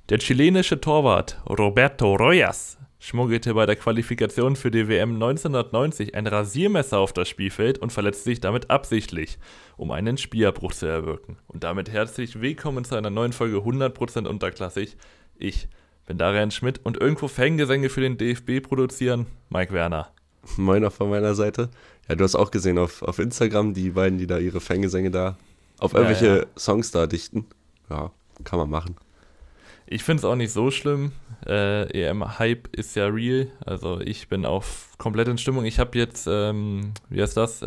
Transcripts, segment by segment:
Der chilenische Torwart Roberto Rojas schmuggelte bei der Qualifikation für die WM 1990 ein Rasiermesser auf das Spielfeld und verletzte sich damit absichtlich, um einen Spielabbruch zu erwirken. Und damit herzlich willkommen zu einer neuen Folge 100% unterklassig. Ich bin Darian Schmidt und irgendwo Fangesänge für den DFB produzieren, Mike Werner. Moin auch von meiner Seite. Ja, du hast auch gesehen auf Instagram, die beiden, die da ihre Fangesänge da auf irgendwelche Songs da dichten. Ja, kann man machen. Ich finde es auch nicht so schlimm. EM-Hype ist ja real. Also ich bin auch komplett in Stimmung. Ich habe jetzt, wie heißt das?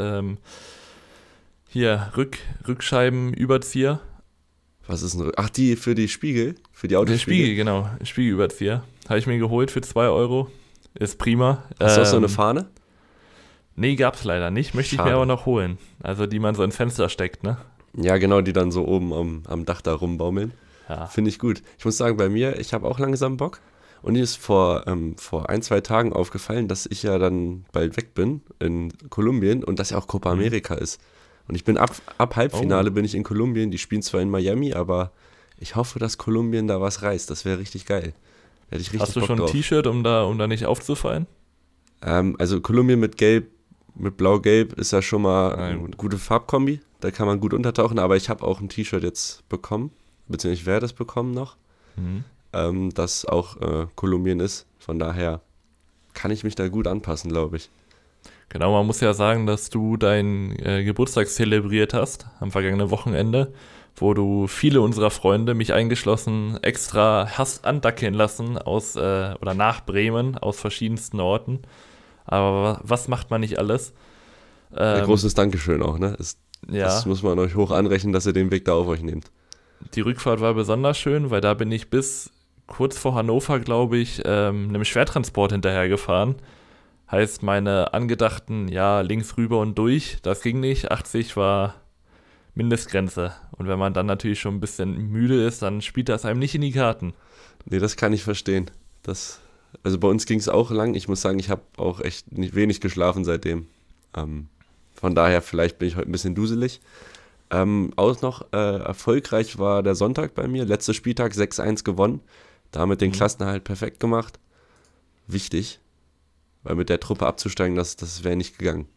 Hier, Rückscheibenüberzieher. Was ist ein Ach, die für die Spiegel? Für die Autospiegel? Spiegel, genau. Spiegelüberzieher. Habe ich mir geholt für 2 Euro. Ist prima. Hast du auch so eine Fahne? Nee, gab's leider nicht. Möchte Schade. ich mir aber noch holen. Also die man so ins Fenster steckt, ne? Ja, genau, die dann so oben am Dach da rumbaumeln. Ja. Finde ich gut. Ich muss sagen, bei mir, ich habe auch langsam Bock. Und mir ist vor 1-2 Tagen aufgefallen, dass ich ja dann bald weg bin in Kolumbien und dass ja auch Copa America ist. Und ich bin ab Halbfinale bin ich in Kolumbien. Die spielen zwar in Miami, aber ich hoffe, dass Kolumbien da was reißt. Das wäre richtig geil. Hätte ich richtig Hast du Bock schon ein drauf. T-Shirt, um da nicht aufzufallen? Also Kolumbien mit Blau-Gelb ist ja schon mal Na eine gut. gute Farbkombi. Da kann man gut untertauchen, aber ich habe auch ein T-Shirt jetzt bekommen, beziehungsweise ich werde es bekommen noch, das auch Kolumbien ist. Von daher kann ich mich da gut anpassen, glaube ich. Genau, man muss ja sagen, dass du deinen Geburtstag zelebriert hast am vergangenen Wochenende, wo du viele unserer Freunde, mich eingeschlossen, extra hast andackeln lassen oder nach Bremen aus verschiedensten Orten. Aber was macht man nicht alles? Ein großes Dankeschön auch, ne? Ja, Das muss man euch hoch anrechnen, dass ihr den Weg da auf euch nehmt. die Rückfahrt war besonders schön, weil da bin ich bis kurz vor Hannover, glaube ich, einem Schwertransport hinterhergefahren. Heißt, meine angedachten, links rüber und durch, das ging nicht. 80 war Mindestgrenze. Und wenn man dann natürlich schon ein bisschen müde ist, dann spielt das einem nicht in die Karten. Nee, das kann ich verstehen. Also bei uns ging es auch lang. Ich muss sagen, ich habe auch echt nicht wenig geschlafen seitdem. Von daher, vielleicht bin ich heute ein bisschen duselig. Auch noch erfolgreich war der Sonntag bei mir. Letzter Spieltag 6-1 gewonnen. Damit den Klassenerhalt perfekt gemacht. Wichtig, weil mit der Truppe abzusteigen, das wäre nicht gegangen.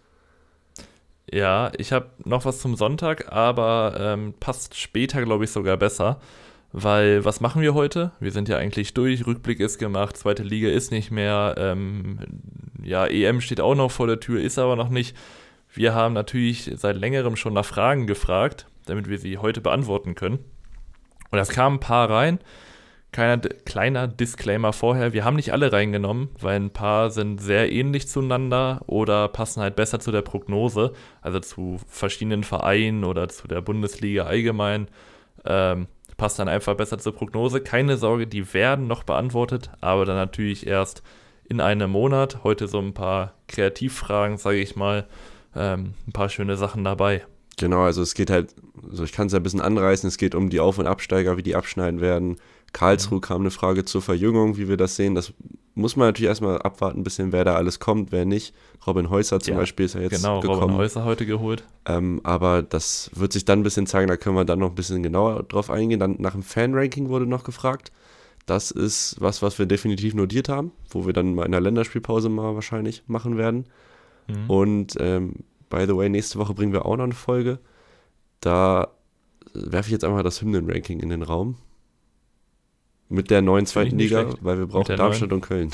Ja, ich habe noch was zum Sonntag, aber passt später, glaube ich, sogar besser. Weil, was machen wir heute? Wir sind ja eigentlich durch, Rückblick ist gemacht, zweite Liga ist nicht mehr, EM steht auch noch vor der Tür, ist aber noch nicht. Wir haben natürlich seit längerem schon nach Fragen gefragt, damit wir sie heute beantworten können. Und es kamen ein paar rein. Kleiner Disclaimer vorher, wir haben nicht alle reingenommen, weil ein paar sind sehr ähnlich zueinander oder passen halt besser zu der Prognose, also zu verschiedenen Vereinen oder zu der Bundesliga allgemein. Passt dann einfach besser zur Prognose. Keine Sorge, die werden noch beantwortet, aber dann natürlich erst in einem Monat. Heute so ein paar Kreativfragen, sage ich mal, ein paar schöne Sachen dabei. Genau, also es geht halt, also ich kann es ja ein bisschen anreißen, es geht um die Auf- und Absteiger, wie die abschneiden werden. Karlsruhe kam eine Frage zur Verjüngung, wie wir das sehen. Das muss man natürlich erstmal abwarten, ein bisschen, wer da alles kommt, wer nicht. Robin Häuser zum Beispiel ist ja jetzt Genau, gekommen. Robin Häuser heute geholt. Aber das wird sich dann ein bisschen zeigen, da können wir dann noch ein bisschen genauer drauf eingehen. Dann nach dem Fan-Ranking wurde noch gefragt. Das ist was wir definitiv notiert haben, wo wir dann mal in der Länderspielpause mal wahrscheinlich machen werden. Und by the way, nächste Woche bringen wir auch noch eine Folge. Da werfe ich jetzt einfach das Hymnen-Ranking in den Raum. Mit der neuen zweiten nicht Liga, schlecht. weil wir brauchen der Darmstadt und Köln.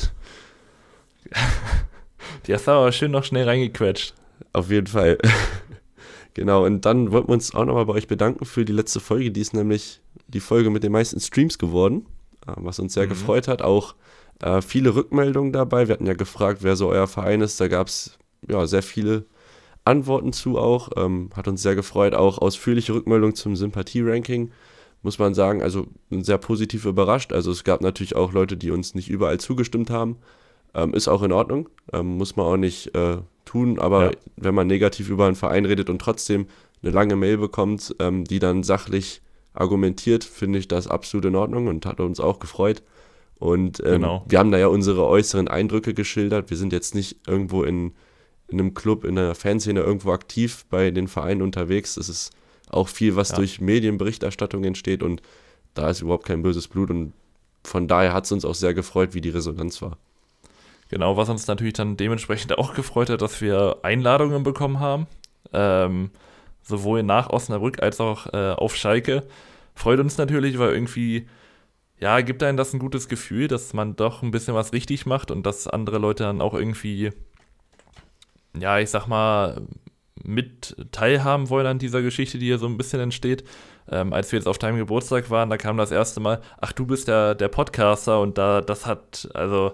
Die hast du aber schön noch schnell reingequetscht. Auf jeden Fall. Genau, und dann wollten wir uns auch nochmal bei euch bedanken für die letzte Folge. Die ist nämlich die Folge mit den meisten Streams geworden, was uns sehr gefreut hat. Auch viele Rückmeldungen dabei. Wir hatten ja gefragt, wer so euer Verein ist. Da gab es sehr viele Antworten zu auch. Hat uns sehr gefreut. Auch ausführliche Rückmeldungen zum Sympathie-Ranking. Muss man sagen, also sehr positiv überrascht. Also es gab natürlich auch Leute, die uns nicht überall zugestimmt haben. Ist auch in Ordnung, muss man auch nicht tun, aber wenn man negativ über einen Verein redet und trotzdem eine lange Mail bekommt, die dann sachlich argumentiert, finde ich das absolut in Ordnung und hat uns auch gefreut. Und Genau. wir haben da ja unsere äußeren Eindrücke geschildert. Wir sind jetzt nicht irgendwo in einem Club, in einer Fanszene irgendwo aktiv bei den Vereinen unterwegs. Es ist auch viel, was durch Medienberichterstattung entsteht und da ist überhaupt kein böses Blut und von daher hat es uns auch sehr gefreut, wie die Resonanz war. Genau, was uns natürlich dann dementsprechend auch gefreut hat, dass wir Einladungen bekommen haben, sowohl nach Osnabrück als auch auf Schalke. Freut uns natürlich, weil irgendwie, ja, gibt einem das ein gutes Gefühl, dass man doch ein bisschen was richtig macht und dass andere Leute dann auch irgendwie, ja, ich sag mal, mit teilhaben wollen an dieser Geschichte, die hier so ein bisschen entsteht. Als wir jetzt auf deinem Geburtstag waren, da kam das erste Mal, ach, du bist der Podcaster und das hat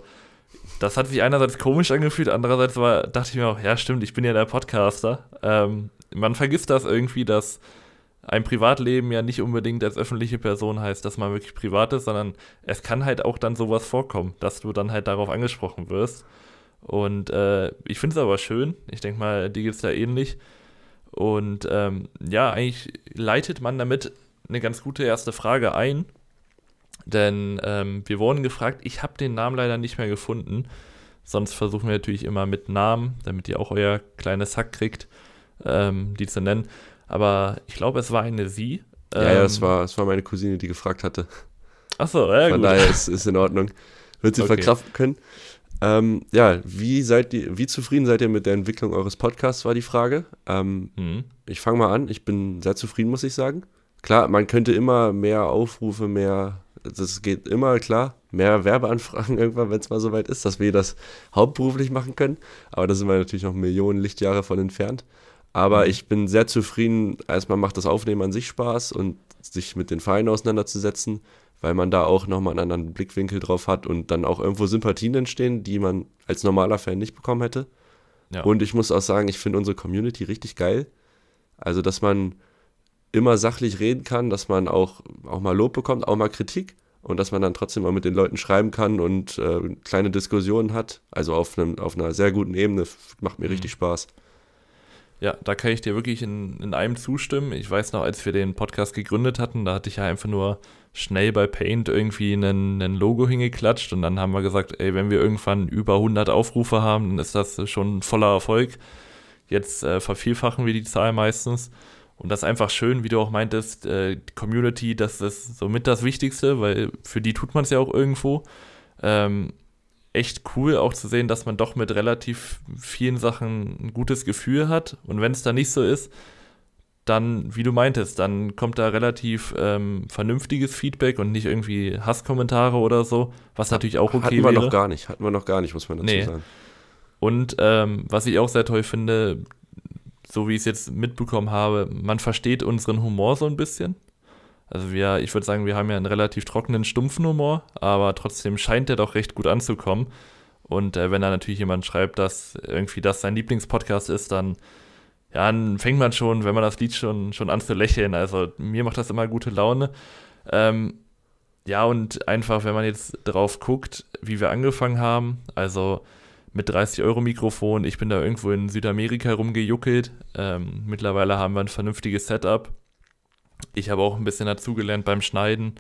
sich einerseits komisch angefühlt, andererseits dachte ich mir auch, ja stimmt, ich bin ja der Podcaster. Man vergisst das irgendwie, dass ein Privatleben ja nicht unbedingt als öffentliche Person heißt, dass man wirklich privat ist, sondern es kann halt auch dann sowas vorkommen, dass du dann halt darauf angesprochen wirst. Und ich finde es aber schön, ich denke mal, dir geht es da ähnlich. Und ja, eigentlich leitet man damit eine ganz gute erste Frage ein, denn wir wurden gefragt, ich habe den Namen leider nicht mehr gefunden, sonst versuchen wir natürlich immer mit Namen, damit ihr auch euer kleines Hack kriegt, die zu nennen. Aber ich glaube, es war eine Sie. Ja, es war meine Cousine, die gefragt hatte. Achso, ja, gut. Von daher ist in Ordnung. Wird sie verkraften können. Ja, wie zufrieden seid ihr mit der Entwicklung eures Podcasts, war die Frage. Ich fange mal an. Ich bin sehr zufrieden, muss ich sagen. Klar, man könnte immer mehr Aufrufe, das geht immer, klar, mehr Werbeanfragen irgendwann, wenn es mal soweit ist, dass wir das hauptberuflich machen können. Aber da sind wir natürlich noch Millionen Lichtjahre von entfernt. Aber ich bin sehr zufrieden. Erstmal macht das Aufnehmen an sich Spaß und sich mit den Vereinen auseinanderzusetzen, weil man da auch nochmal einen anderen Blickwinkel drauf hat und dann auch irgendwo Sympathien entstehen, die man als normaler Fan nicht bekommen hätte. Ja. Und ich muss auch sagen, ich finde unsere Community richtig geil. Also, dass man immer sachlich reden kann, dass man auch mal Lob bekommt, auch mal Kritik und dass man dann trotzdem mal mit den Leuten schreiben kann und kleine Diskussionen hat. Also auf einer sehr guten Ebene, macht mir richtig Spaß. Ja, da kann ich dir wirklich in einem zustimmen. Ich weiß noch, als wir den Podcast gegründet hatten, da hatte ich ja einfach nur schnell bei Paint irgendwie ein Logo hingeklatscht und dann haben wir gesagt, ey, wenn wir irgendwann über 100 Aufrufe haben, dann ist das schon ein voller Erfolg. Jetzt vervielfachen wir die Zahl meistens und das ist einfach schön, wie du auch meintest, die Community, das ist somit das Wichtigste, weil für die tut man es ja auch irgendwo. Echt cool auch zu sehen, dass man doch mit relativ vielen Sachen ein gutes Gefühl hat und wenn es da nicht so ist, dann, wie du meintest, dann kommt da relativ vernünftiges Feedback und nicht irgendwie Hasskommentare oder so, was natürlich auch okay wäre. Hatten wir noch gar nicht, muss man dazu sagen. Und was ich auch sehr toll finde, so wie ich es jetzt mitbekommen habe, man versteht unseren Humor so ein bisschen. Also ich würde sagen, wir haben ja einen relativ trockenen, stumpfen Humor, aber trotzdem scheint der doch recht gut anzukommen. Und wenn da natürlich jemand schreibt, dass irgendwie das sein Lieblingspodcast ist, dann fängt man schon, wenn man das Lied schon an zu lächeln. Also mir macht das immer gute Laune. Ja, und einfach, wenn man jetzt drauf guckt, wie wir angefangen haben, also mit 30-Euro-Mikrofon, ich bin da irgendwo in Südamerika rumgejuckelt. Mittlerweile haben wir ein vernünftiges Setup. Ich habe auch ein bisschen dazugelernt beim Schneiden.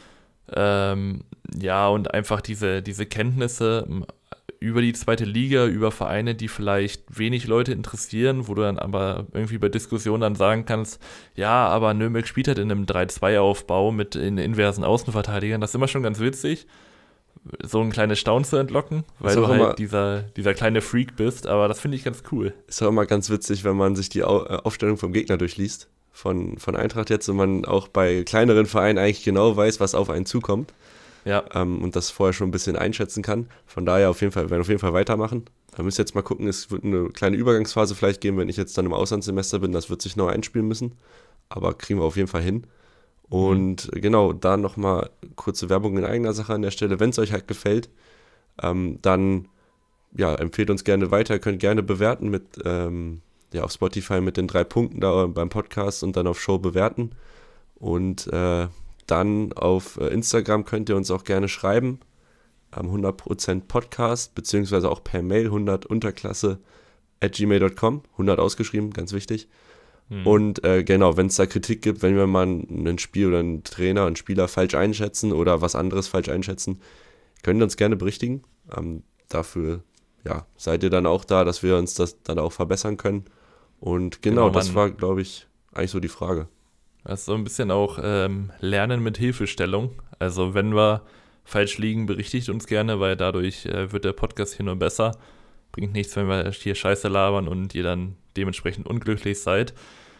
Ja, und einfach diese Kenntnisse über die zweite Liga, über Vereine, die vielleicht wenig Leute interessieren, wo du dann aber irgendwie bei Diskussionen dann sagen kannst, ja, aber Nürnberg spielt halt in einem 3-2-Aufbau mit in inversen Außenverteidigern. Das ist immer schon ganz witzig, so ein kleines Staunen zu entlocken, weil du halt dieser kleine Freak bist, aber das finde ich ganz cool. Ist auch immer ganz witzig, wenn man sich die Aufstellung vom Gegner durchliest, von Eintracht jetzt, und man auch bei kleineren Vereinen eigentlich genau weiß, was auf einen zukommt. Ja. Und das vorher schon ein bisschen einschätzen kann. Von daher werden wir auf jeden Fall weitermachen. Da müssen wir jetzt mal gucken, es wird eine kleine Übergangsphase vielleicht geben, wenn ich jetzt dann im Auslandssemester bin, das wird sich noch einspielen müssen. Aber kriegen wir auf jeden Fall hin. Und genau, da nochmal kurze Werbung in eigener Sache an der Stelle. Wenn es euch halt gefällt, dann empfehlt uns gerne weiter. Ihr könnt gerne bewerten mit auf Spotify mit den 3 Punkten da beim Podcast und dann auf Show bewerten. Und dann auf Instagram könnt ihr uns auch gerne schreiben, 100% Podcast, beziehungsweise auch per Mail 100unterklasse@gmail.com, 100 ausgeschrieben, ganz wichtig. Und genau, wenn es da Kritik gibt, wenn wir mal ein Spiel oder einen Trainer, einen Spieler falsch einschätzen oder was anderes falsch einschätzen, könnt ihr uns gerne berichtigen. Dafür seid ihr dann auch da, dass wir uns das dann auch verbessern können. Und genau das war, glaube ich, eigentlich so die Frage. Das ist so ein bisschen auch Lernen mit Hilfestellung. Also wenn wir falsch liegen, berichtigt uns gerne, weil dadurch wird der Podcast hier nur besser. Bringt nichts, wenn wir hier Scheiße labern und ihr dann dementsprechend unglücklich seid.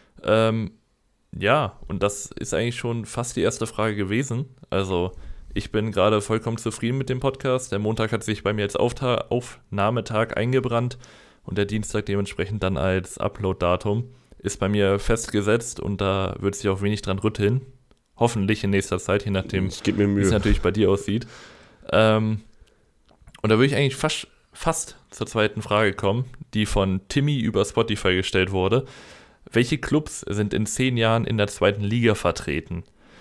Ja, und das ist eigentlich schon fast die erste Frage gewesen. Also ich bin gerade vollkommen zufrieden mit dem Podcast. Der Montag hat sich bei mir als Aufnahmetag eingebrannt und der Dienstag dementsprechend dann als Upload-Datum. Ist bei mir festgesetzt und da wird sich auch wenig dran rütteln. Hoffentlich in nächster Zeit, je nachdem, wie es natürlich bei dir aussieht. Und da würde ich eigentlich fast zur zweiten Frage kommen, die von Timmy über Spotify gestellt wurde. Welche Clubs sind in 10 Jahren in der zweiten Liga vertreten?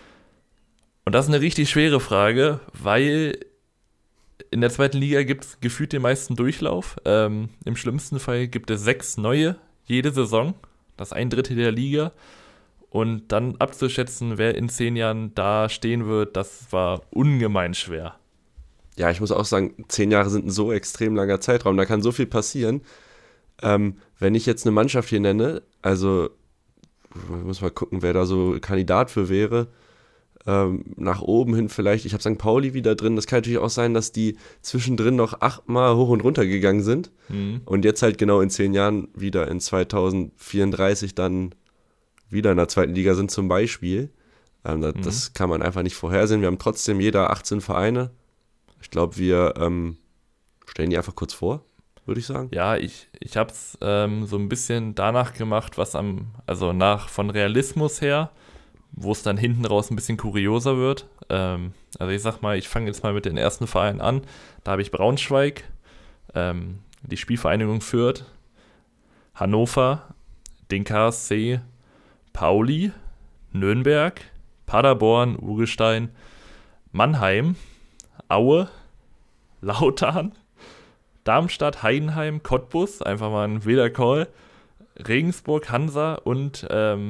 Und das ist eine richtig schwere Frage, weil in der zweiten Liga gibt es gefühlt den meisten Durchlauf. Im schlimmsten Fall gibt es 6 neue jede Saison. Das ist 1/3 der Liga. Und dann abzuschätzen, wer in 10 Jahren da stehen wird, das war ungemein schwer. Ja, ich muss auch sagen, 10 Jahre sind ein so extrem langer Zeitraum, da kann so viel passieren. Wenn ich jetzt eine Mannschaft hier nenne, also muss mal gucken, wer da so Kandidat für wäre, nach oben hin vielleicht, ich habe St. Pauli wieder drin, das kann natürlich auch sein, dass die zwischendrin noch 8-mal hoch und runter gegangen sind und jetzt halt genau in 10 Jahren wieder in 2034 dann wieder in der zweiten Liga sind zum Beispiel. Das kann man einfach nicht vorhersehen. Wir haben trotzdem jeder 18 Vereine. Ich glaube, wir stellen die einfach kurz vor, würde ich sagen. Ja, ich habe es so ein bisschen danach gemacht, was von Realismus her, wo es dann hinten raus ein bisschen kurioser wird. Also ich sag mal, ich fange jetzt mal mit den ersten Vereinen an. Da habe ich Braunschweig, die Spielvereinigung Fürth, Hannover, den KSC, Pauli, Nürnberg, Paderborn, Urgestein, Mannheim, Aue, Lautern, Darmstadt, Heidenheim, Cottbus, einfach mal ein wilder Call, Regensburg, Hansa und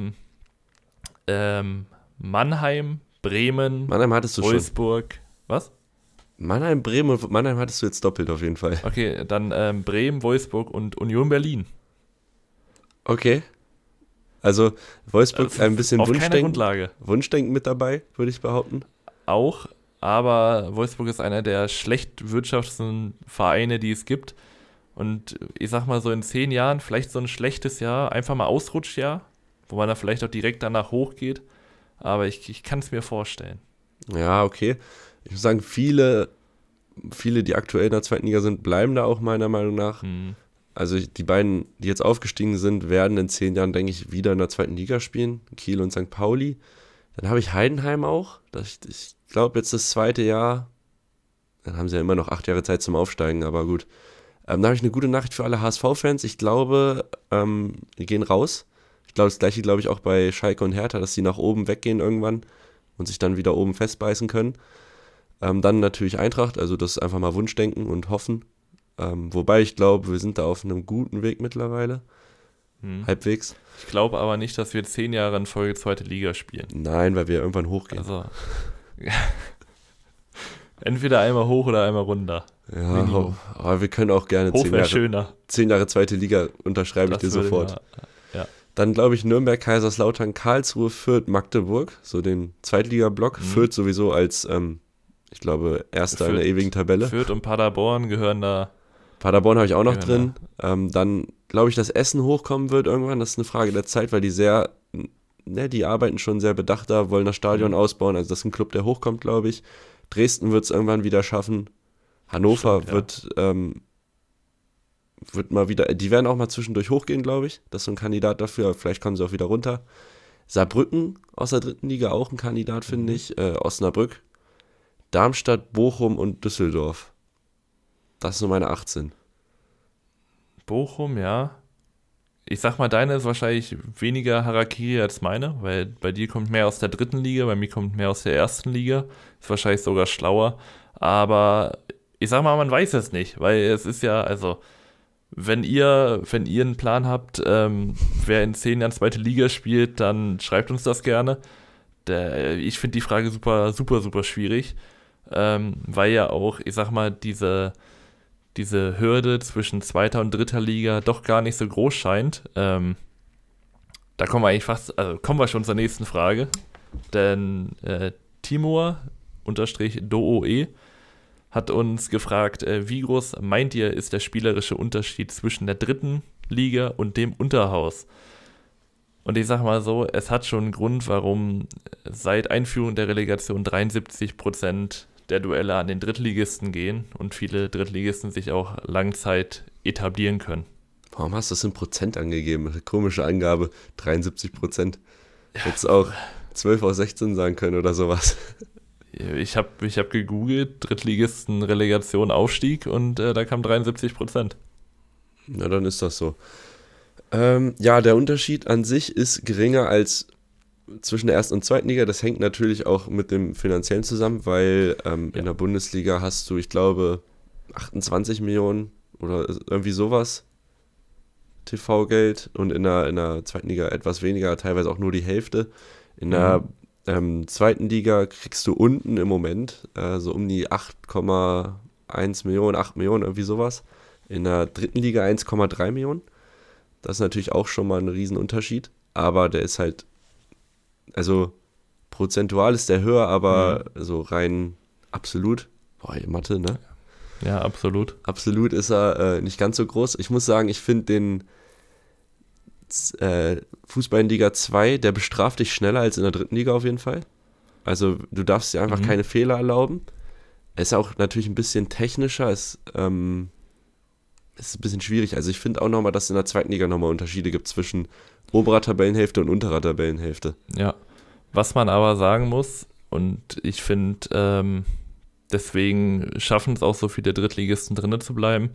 Mannheim, Bremen, Mannheim hattest du Wolfsburg. Schon. Was? Mannheim, Bremen und Mannheim hattest du jetzt doppelt auf jeden Fall. Okay, dann Bremen, Wolfsburg und Union Berlin. Okay. Also Wolfsburg also ein bisschen auf keiner Grundlage. Wunschdenken mit dabei, würde ich behaupten. Auch, aber Wolfsburg ist einer der schlecht wirtschaftlichen Vereine, die es gibt. Und ich sag mal so in 10 Jahren, vielleicht so ein schlechtes Jahr, einfach mal Ausrutschjahr, wo man da vielleicht auch direkt danach hochgeht. Aber ich kann es mir vorstellen. Ja, okay. Ich muss sagen, viele, die aktuell in der zweiten Liga sind, bleiben da auch meiner Meinung nach. Also die beiden, die jetzt aufgestiegen sind, werden in 10 Jahren, denke ich, wieder in der zweiten Liga spielen. Kiel und St. Pauli. Dann habe ich Heidenheim auch. Ich glaube, jetzt das zweite Jahr. Dann haben sie ja immer noch 8 Jahre Zeit zum Aufsteigen, aber gut. Da habe ich eine gute Nachricht für alle HSV-Fans. Ich glaube, die gehen raus. Ich glaube, das gleiche glaube ich auch bei Schalke und Hertha, dass sie nach oben weggehen irgendwann und sich dann wieder oben festbeißen können. Dann natürlich Eintracht, also das ist einfach mal Wunschdenken und hoffen. Wobei ich glaube, wir sind da auf einem guten Weg mittlerweile. Halbwegs. Ich glaube aber nicht, dass wir 10 Jahre in Folge zweite Liga spielen. Nein, weil wir irgendwann hochgehen. Also entweder einmal hoch oder einmal runter. Ja, aber wir können auch gerne hoch 10 Jahre zweite Liga unterschreibe ich dir sofort. Ja. Dann glaube ich Nürnberg, Kaiserslautern, Karlsruhe, Fürth, Magdeburg, so den Zweitliga-Block. Fürth sowieso als, ich glaube, Erster in der ewigen Tabelle. Fürth und Paderborn gehören da. Paderborn habe ich auch noch drin. Dann glaube ich, dass Essen hochkommen wird irgendwann. Das ist eine Frage der Zeit, weil die arbeiten schon sehr bedacht da, wollen das Stadion ausbauen. Also das ist ein Club, der hochkommt, glaube ich. Dresden wird es irgendwann wieder schaffen. Hannover wird mal wieder, die werden auch mal zwischendurch hochgehen, glaube ich. Das ist so ein Kandidat dafür, vielleicht kommen sie auch wieder runter. Saarbrücken aus der dritten Liga auch ein Kandidat, finde ich. Osnabrück, Darmstadt, Bochum und Düsseldorf. Das sind so meine 18. Bochum, ja. Ich sag mal, deine ist wahrscheinlich weniger Harakiri als meine, weil bei dir kommt mehr aus der dritten Liga, bei mir kommt mehr aus der ersten Liga. Ist wahrscheinlich sogar schlauer. Aber ich sag mal, man weiß es nicht, weil es ist ja, also, wenn ihr einen Plan habt, wer in 10 Jahren zweite Liga spielt, dann schreibt uns das gerne. Ich finde die Frage super, super, super schwierig, weil ja auch, ich sag mal, diese Hürde zwischen zweiter und dritter Liga doch gar nicht so groß scheint. Da kommen wir eigentlich kommen wir schon zur nächsten Frage. Denn Timur_Dooe hat uns gefragt, wie groß meint ihr, ist der spielerische Unterschied zwischen der dritten Liga und dem Unterhaus? Und ich sag mal so, es hat schon einen Grund, warum seit Einführung der Relegation 73% der Duelle an den Drittligisten gehen und viele Drittligisten sich auch Langzeit etablieren können. Warum hast du das in Prozent angegeben? Komische Angabe, 73%. Hättest auch 12 aus 16 sagen können oder sowas. Ich hab gegoogelt, Drittligisten, Relegation, Aufstieg und da kam 73%. Na, dann ist das so. Ja, der Unterschied an sich ist geringer als zwischen der ersten und zweiten Liga. Das hängt natürlich auch mit dem Finanziellen zusammen, weil in der Bundesliga hast du, ich glaube, 28 Millionen oder irgendwie sowas TV-Geld und in der zweiten Liga etwas weniger, teilweise auch nur die Hälfte. In der zweiten Liga kriegst du unten im Moment so um die 8,1 Millionen, 8 Millionen, irgendwie sowas. In der dritten Liga 1,3 Millionen. Das ist natürlich auch schon mal ein Riesenunterschied, aber der ist halt, also prozentual ist der höher, aber so rein absolut, Mathe, ne? Ja, absolut. Absolut ist er nicht ganz so groß. Ich muss sagen, ich finde den Fußball in Liga 2, der bestraft dich schneller als in der dritten Liga auf jeden Fall. Also du darfst dir einfach keine Fehler erlauben. Er ist auch natürlich ein bisschen technischer, ist ein bisschen schwierig. Also ich finde auch nochmal, dass es in der zweiten Liga nochmal Unterschiede gibt zwischen oberer Tabellenhälfte und unterer Tabellenhälfte. Ja, was man aber sagen muss, und ich finde, deswegen schaffen es auch so viele Drittligisten drinnen zu bleiben,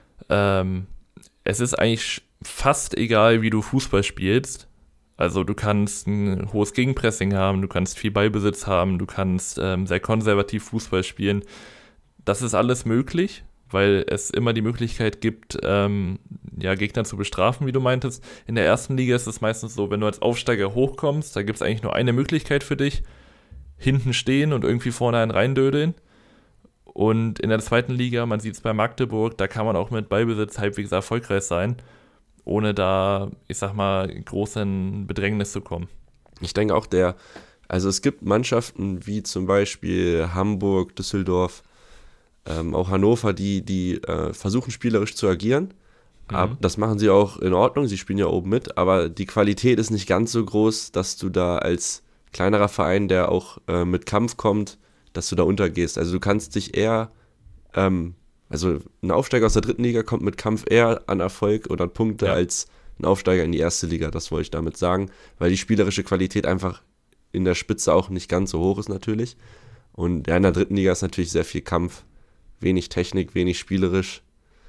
es ist eigentlich fast egal, wie du Fußball spielst. Also du kannst ein hohes Gegenpressing haben, du kannst viel Ballbesitz haben, du kannst sehr konservativ Fußball spielen. Das ist alles möglich, weil es immer die Möglichkeit gibt, Gegner zu bestrafen, wie du meintest. In der ersten Liga ist es meistens so, wenn du als Aufsteiger hochkommst, da gibt es eigentlich nur eine Möglichkeit für dich, hinten stehen und irgendwie vorne einen reindödeln. Und in der zweiten Liga, man sieht es bei Magdeburg, da kann man auch mit Ballbesitz halbwegs erfolgreich sein, ohne da, ich sag mal, groß in Bedrängnis zu kommen. Ich denke auch also es gibt Mannschaften wie zum Beispiel Hamburg, Düsseldorf, auch Hannover, die versuchen spielerisch zu agieren. Aber das machen sie auch in Ordnung, sie spielen ja oben mit, aber die Qualität ist nicht ganz so groß, dass du da als kleinerer Verein, der auch mit Kampf kommt, dass du da untergehst. Also du kannst dich eher, also ein Aufsteiger aus der dritten Liga kommt mit Kampf eher an Erfolg oder an Punkte als ein Aufsteiger in die erste Liga, das wollte ich damit sagen, weil die spielerische Qualität einfach in der Spitze auch nicht ganz so hoch ist natürlich. Und in der dritten Liga ist natürlich sehr viel Kampf, wenig Technik, wenig spielerisch.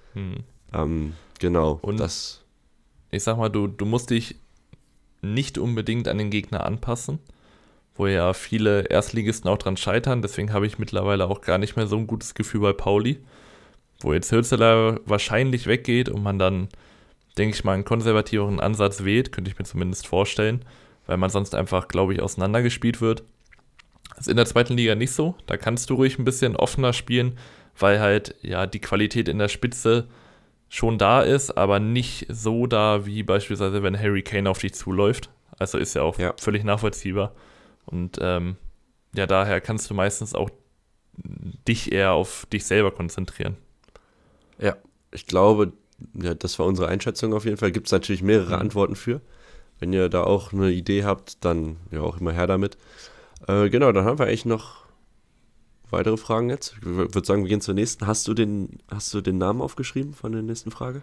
Genau. Und ich sag mal, du musst dich nicht unbedingt an den Gegner anpassen, wo ja viele Erstligisten auch dran scheitern. Deswegen habe ich mittlerweile auch gar nicht mehr so ein gutes Gefühl bei Pauli, wo jetzt Hürzeler wahrscheinlich weggeht und man dann, denke ich mal, einen konservativeren Ansatz wählt, könnte ich mir zumindest vorstellen, weil man sonst einfach, glaube ich, auseinandergespielt wird. Das ist in der zweiten Liga nicht so. Da kannst du ruhig ein bisschen offener spielen, weil halt ja die Qualität in der Spitze schon da ist, aber nicht so da, wie beispielsweise, wenn Harry Kane auf dich zuläuft. Also ist ja auch völlig nachvollziehbar. Und daher kannst du meistens auch dich eher auf dich selber konzentrieren. Ja, ich glaube, das war unsere Einschätzung auf jeden Fall. Gibt es natürlich mehrere Antworten für. Wenn ihr da auch eine Idee habt, dann ja auch immer her damit. Genau, dann haben wir eigentlich noch weitere Fragen jetzt. Ich würde sagen, wir gehen zur nächsten. Hast du den Namen aufgeschrieben von der nächsten Frage?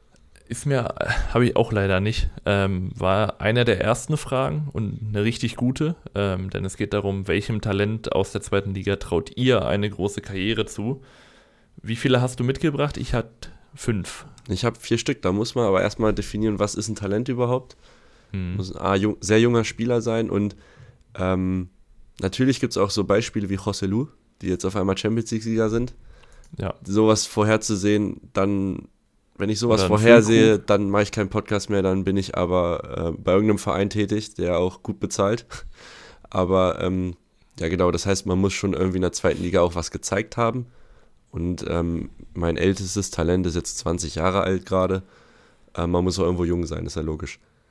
Habe ich auch leider nicht. War einer der ersten Fragen und eine richtig gute, denn es geht darum, welchem Talent aus der zweiten Liga traut ihr eine große Karriere zu? Wie viele hast du mitgebracht? Ich hatte 5. Ich habe 4 Stück. Da muss man aber erstmal definieren, was ist ein Talent überhaupt? Muss ein sehr junger Spieler sein und natürlich gibt es auch so Beispiele wie José Lu, die jetzt auf einmal Champions League-Sieger sind. Ja. Sowas vorherzusehen, dann, wenn ich sowas vorhersehe, dann mache ich keinen Podcast mehr, dann bin ich aber bei irgendeinem Verein tätig, der auch gut bezahlt. Aber ja genau, das heißt, man muss schon irgendwie in der zweiten Liga auch was gezeigt haben. Und mein ältestes Talent ist jetzt 20 Jahre alt gerade. Man muss auch irgendwo jung sein, ist ja logisch.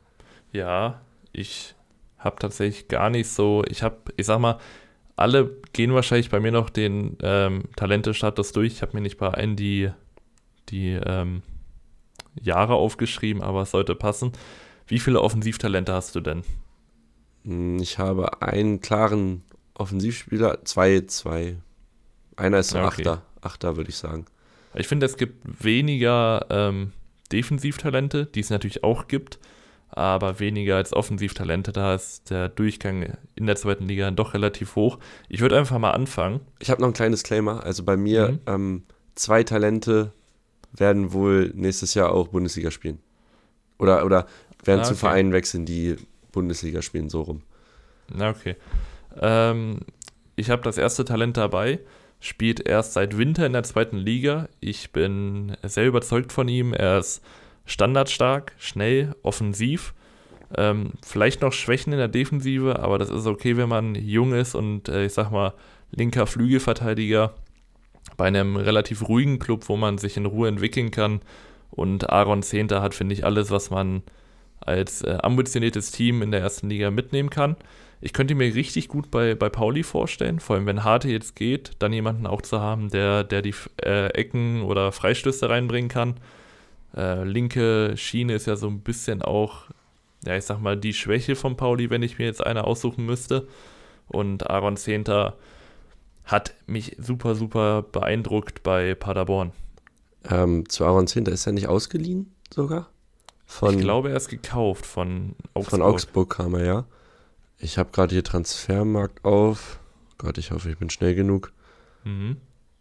Ja, ich habe tatsächlich gar nicht so, ich sag mal, alle gehen wahrscheinlich bei mir noch den Talente-Status durch. Ich habe mir nicht bei allen die Jahre aufgeschrieben, aber es sollte passen. Wie viele Offensivtalente hast du denn? Ich habe einen klaren Offensivspieler, zwei. Einer ist so Ja, okay. Achter würde ich sagen. Ich finde, es gibt weniger Defensivtalente, die es natürlich auch gibt, aber weniger als Offensivtalente. Da ist der Durchgang in der zweiten Liga dann doch relativ hoch. Ich würde einfach mal anfangen. Ich habe noch ein kleines Disclaimer. Also bei mir, Mhm. 2 Talente werden wohl nächstes Jahr auch Bundesliga spielen. Oder werden Ah, zu okay. Vereinen wechseln, die Bundesliga spielen, so rum. Na, okay. Ähm, Ich habe das erste Talent dabei, spielt erst seit Winter in der zweiten Liga. Ich bin sehr überzeugt von ihm. Er ist standardstark, schnell, offensiv. Vielleicht noch Schwächen in der Defensive, aber das ist okay, wenn man jung ist und ich sag mal, linker Flügelverteidiger bei einem relativ ruhigen Club, wo man sich in Ruhe entwickeln kann. Und Aaron Zehnter hat, finde ich, alles, was man als ambitioniertes Team in der ersten Liga mitnehmen kann. Ich könnte mir richtig gut bei Pauli vorstellen, vor allem wenn Harte jetzt geht, dann jemanden auch zu haben, der die Ecken oder Freistöße reinbringen kann. Linke Schiene ist ja so ein bisschen auch, ja, ich sag mal, die Schwäche von Pauli, wenn ich mir jetzt eine aussuchen müsste. Und Aaron Zehnter hat mich super, super beeindruckt bei Paderborn. Zu Aaron Zehnter ist er nicht ausgeliehen sogar? Ich Von, glaube, er ist gekauft von von Augsburg. Augsburg kam er, ja. Ich habe gerade hier Transfermarkt auf. Gott, ich hoffe, ich bin schnell genug. Mhm.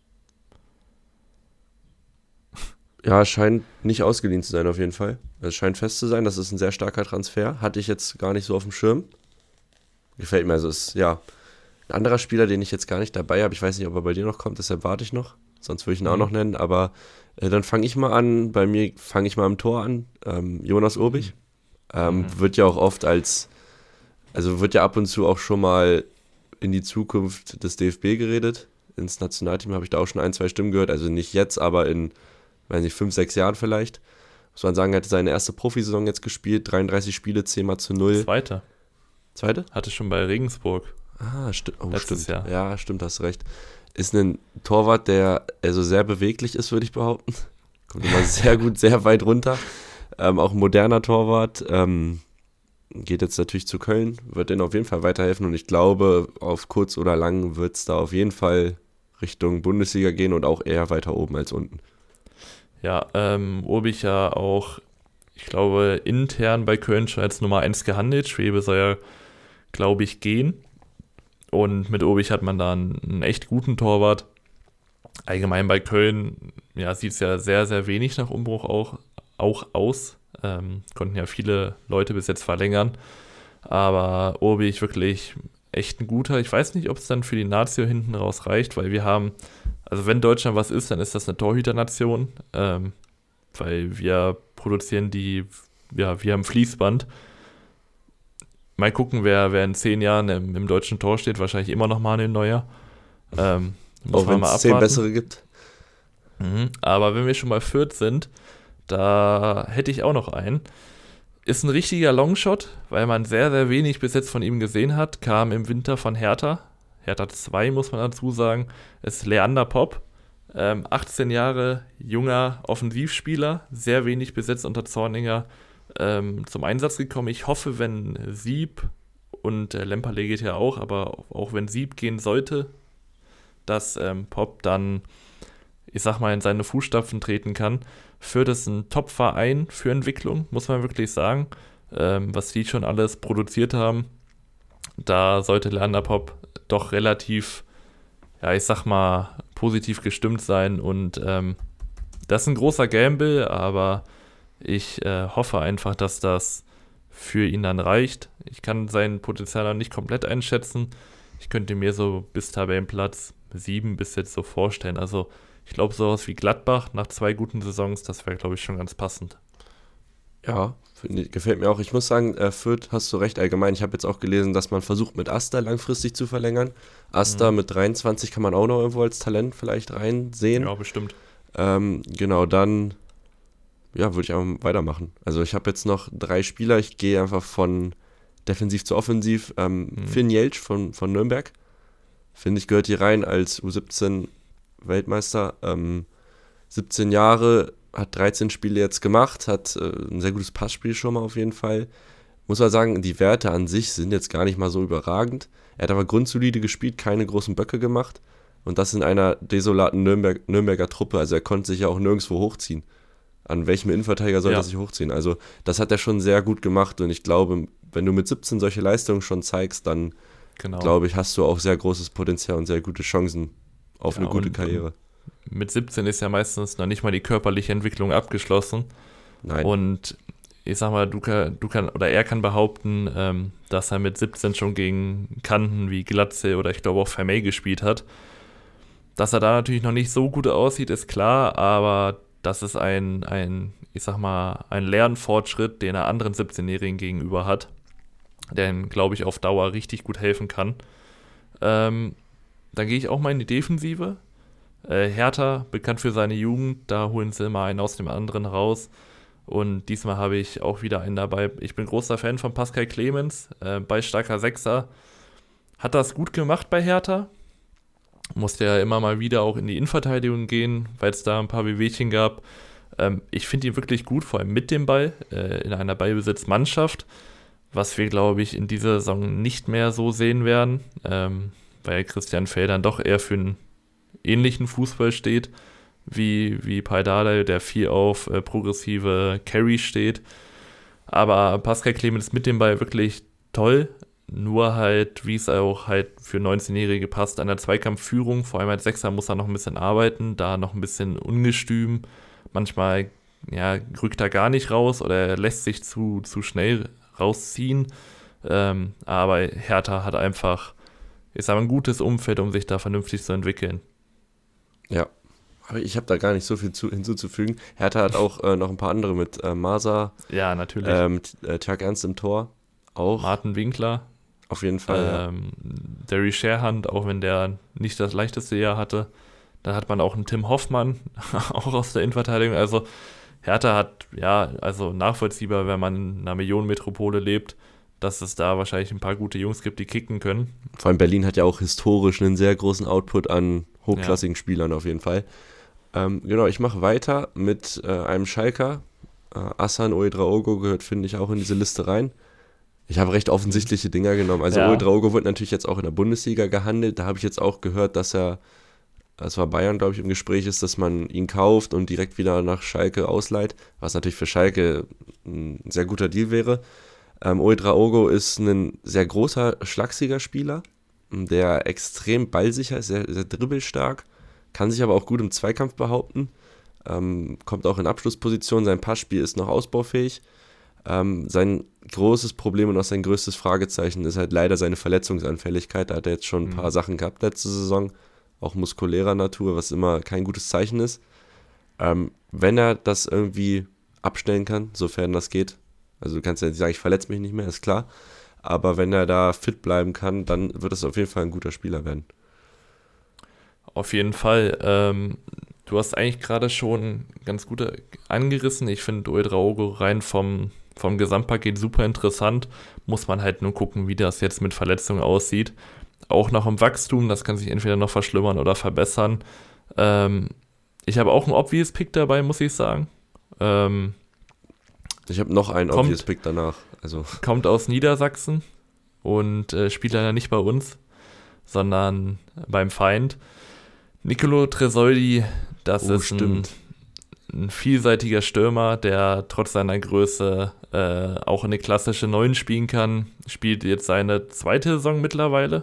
Ja, scheint nicht ausgeliehen zu sein auf jeden Fall. Es scheint fest zu sein, das ist ein sehr starker Transfer. Hatte ich jetzt gar nicht so auf dem Schirm. Gefällt mir, also ist, ja, ein anderer Spieler, den ich jetzt gar nicht dabei habe. Ich weiß nicht, ob er bei dir noch kommt, deshalb warte ich noch. Sonst würde ich ihn auch Mhm. noch nennen, aber dann fange ich mal an. Bei mir fange ich mal im Tor an. Jonas Urbich. Mhm. Wird ja auch oft also wird ja ab und zu auch schon mal in die Zukunft des DFB geredet. Ins Nationalteam habe ich da auch schon 1, 2 Stimmen gehört. Also nicht jetzt, aber in, weiß nicht, 5, 6 Jahren vielleicht. Muss man sagen, er hatte seine erste Profisaison jetzt gespielt. 33 Spiele, 10-0. Zweiter. Zweite? Hatte schon bei Regensburg Ah, stimmt. Oh, letztes stimmt. Jahr. Ja, stimmt, hast recht. Ist ein Torwart, der also sehr beweglich ist, würde ich behaupten. Kommt immer sehr gut, sehr weit runter. Auch ein moderner Torwart. Geht jetzt natürlich zu Köln, wird denen auf jeden Fall weiterhelfen und ich glaube, auf kurz oder lang wird es da auf jeden Fall Richtung Bundesliga gehen und auch eher weiter oben als unten. Ja, Urbich ja auch, ich glaube, intern bei Köln schon als Nummer 1 gehandelt. Schwebe soll ja, glaube ich, gehen. Und mit Urbich hat man da einen echt guten Torwart. Allgemein bei Köln, ja, sieht es ja sehr, sehr wenig nach Umbruch auch aus. Konnten ja viele Leute bis jetzt verlängern. Aber Urbich wirklich echt ein guter. Ich weiß nicht, ob es dann für die Nazio hinten raus reicht, weil wir haben, also wenn Deutschland was ist, dann ist das eine Torhüternation. Weil wir produzieren ja, wir haben Fließband. Mal gucken, wer in 10 Jahren im deutschen Tor steht. Wahrscheinlich immer noch Manuel Neuer. Muss Auch man wenn mal es 10 abwarten. bessere gibt. Aber wenn wir schon mal Fürth sind, da hätte ich auch noch einen. Ist ein richtiger Longshot, weil man sehr, sehr wenig bis jetzt von ihm gesehen hat. Kam im Winter von Hertha. Hertha 2 muss man dazu sagen. Ist Leander Popp. 18 Jahre, junger Offensivspieler. Sehr wenig bis jetzt unter Zorniger zum Einsatz gekommen. Ich hoffe, wenn Sieb und Lemperle geht ja auch, aber auch wenn Sieb gehen sollte, dass Popp dann, ich sag mal, in seine Fußstapfen treten kann. Fürth ist ein Top-Verein für Entwicklung, muss man wirklich sagen. Was die schon alles produziert haben, da sollte Leander Popp doch relativ, ja, ich sag mal, positiv gestimmt sein. Und das ist ein großer Gamble, aber ich hoffe einfach, dass das für ihn dann reicht. Ich kann sein Potenzial noch nicht komplett einschätzen. Ich könnte mir so bis Tabellenplatz 7 bis jetzt so vorstellen. Also ich glaube, sowas wie Gladbach nach 2 guten Saisons, das wäre, glaube ich, schon ganz passend. Ja, gefällt mir auch. Ich muss sagen, Fürth hast du recht allgemein. Ich habe jetzt auch gelesen, dass man versucht, mit Asta langfristig zu verlängern. Asta Mhm. mit 23 kann man auch noch irgendwo als Talent vielleicht reinsehen. Ja, bestimmt. Genau, dann ja, würde ich einfach weitermachen. Also ich habe jetzt noch 3 Spieler, ich gehe einfach von defensiv zu offensiv. Finn Jeltsch von Nürnberg, finde ich, gehört hier rein als U17-Weltmeister. 17 Jahre, hat 13 Spiele jetzt gemacht, hat ein sehr gutes Passspiel schon mal auf jeden Fall. Muss man sagen, die Werte an sich sind jetzt gar nicht mal so überragend. Er hat aber grundsolide gespielt, keine großen Böcke gemacht. Und das in einer desolaten Nürnberger Truppe. Also er konnte sich ja auch nirgendwo hochziehen. An welchem Innenverteidiger soll er sich hochziehen? Also das hat er schon sehr gut gemacht. Und ich glaube, wenn du mit 17 solche Leistungen schon zeigst, dann glaube ich, hast du auch sehr großes Potenzial und sehr gute Chancen auf eine gute Karriere. Mit 17 ist ja meistens noch nicht mal die körperliche Entwicklung abgeschlossen. Nein. Und ich sag mal, er kann behaupten, dass er mit 17 schon gegen Kanten wie Glatze oder ich glaube auch Vermey gespielt hat. Dass er da natürlich noch nicht so gut aussieht, ist klar, aber das ist ein Lernfortschritt, den er anderen 17-Jährigen gegenüber hat, der ihm, glaube ich, auf Dauer richtig gut helfen kann. Dann gehe ich auch mal in die Defensive. Hertha, bekannt für seine Jugend, da holen sie immer einen aus dem anderen raus. Und diesmal habe ich auch wieder einen dabei. Ich bin großer Fan von Pascal Clemens, ballstarker Sechser. Hat das gut gemacht bei Hertha. Musste ja immer mal wieder auch in die Innenverteidigung gehen, weil es da ein paar Wehwehchen gab. Ich finde ihn wirklich gut, vor allem mit dem Ball, in einer Ballbesitzmannschaft, was wir, glaube ich, in dieser Saison nicht mehr so sehen werden, weil Christian Feldern doch eher für einen ähnlichen Fußball steht, wie Paidada, der viel auf progressive Carry steht. Aber Pascal Clemens mit dem Ball wirklich toll. Nur halt, wie es auch halt für 19-Jährige passt, an der Zweikampfführung, vor allem als Sechser muss er noch ein bisschen arbeiten, da noch ein bisschen ungestüm. Manchmal rückt er gar nicht raus oder er lässt sich zu schnell rausziehen. Aber Hertha hat einfach, ein gutes Umfeld, um sich da vernünftig zu entwickeln. Ja, aber ich habe da gar nicht so viel hinzuzufügen. Hertha hat auch noch ein paar andere mit Masa. Ja, natürlich. Mit Tjag Ernst im Tor. Auch. Martin Winkler. Auf jeden Fall, Derry Sherhand, auch wenn der nicht das leichteste Jahr hatte. Dann hat man auch einen Tim Hoffmann, auch aus der Innenverteidigung. Also Hertha hat, nachvollziehbar, wenn man in einer Millionenmetropole lebt, dass es da wahrscheinlich ein paar gute Jungs gibt, die kicken können. Vor allem Berlin hat ja auch historisch einen sehr großen Output an hochklassigen Spielern auf jeden Fall. Genau, ich mache weiter mit einem Schalker. Hassan Ouedraogo gehört, finde ich, auch in diese Liste rein. Ich habe recht offensichtliche Dinger genommen. Also Ouedraogo wird natürlich jetzt auch in der Bundesliga gehandelt. Da habe ich jetzt auch gehört, dass es war Bayern, glaube ich, im Gespräch ist, dass man ihn kauft und direkt wieder nach Schalke ausleiht, was natürlich für Schalke ein sehr guter Deal wäre. Ouedraogo ist ein sehr großer, schlagsiger Spieler, der extrem ballsicher ist, sehr, sehr dribbelstark, kann sich aber auch gut im Zweikampf behaupten, kommt auch in Abschlussposition, sein Passspiel ist noch ausbaufähig. Sein großes Problem und auch sein größtes Fragezeichen ist halt leider seine Verletzungsanfälligkeit. Da hat er jetzt schon ein paar Sachen gehabt letzte Saison, auch muskulärer Natur, was immer kein gutes Zeichen ist. Wenn er das irgendwie abstellen kann, sofern das geht, also du kannst ja nicht sagen, ich verletze mich nicht mehr, ist klar, aber wenn er da fit bleiben kann, dann wird es auf jeden Fall ein guter Spieler werden. Auf jeden Fall. Du hast eigentlich gerade schon ganz gut angerissen. Ich finde Ouedraogo rein vom Gesamtpaket super interessant. Muss man halt nur gucken, wie das jetzt mit Verletzungen aussieht. Auch noch im Wachstum, das kann sich entweder noch verschlimmern oder verbessern. Ich habe auch einen Obvious Pick dabei, muss ich sagen. Ich habe noch einen Obvious Pick danach. Also. Kommt aus Niedersachsen und spielt leider nicht bei uns, sondern beim Feind. Nicolo Tresoldi, das ist ein vielseitiger Stürmer, der trotz seiner Größe auch eine klassische 9 spielen kann. Spielt jetzt seine 2. Saison mittlerweile.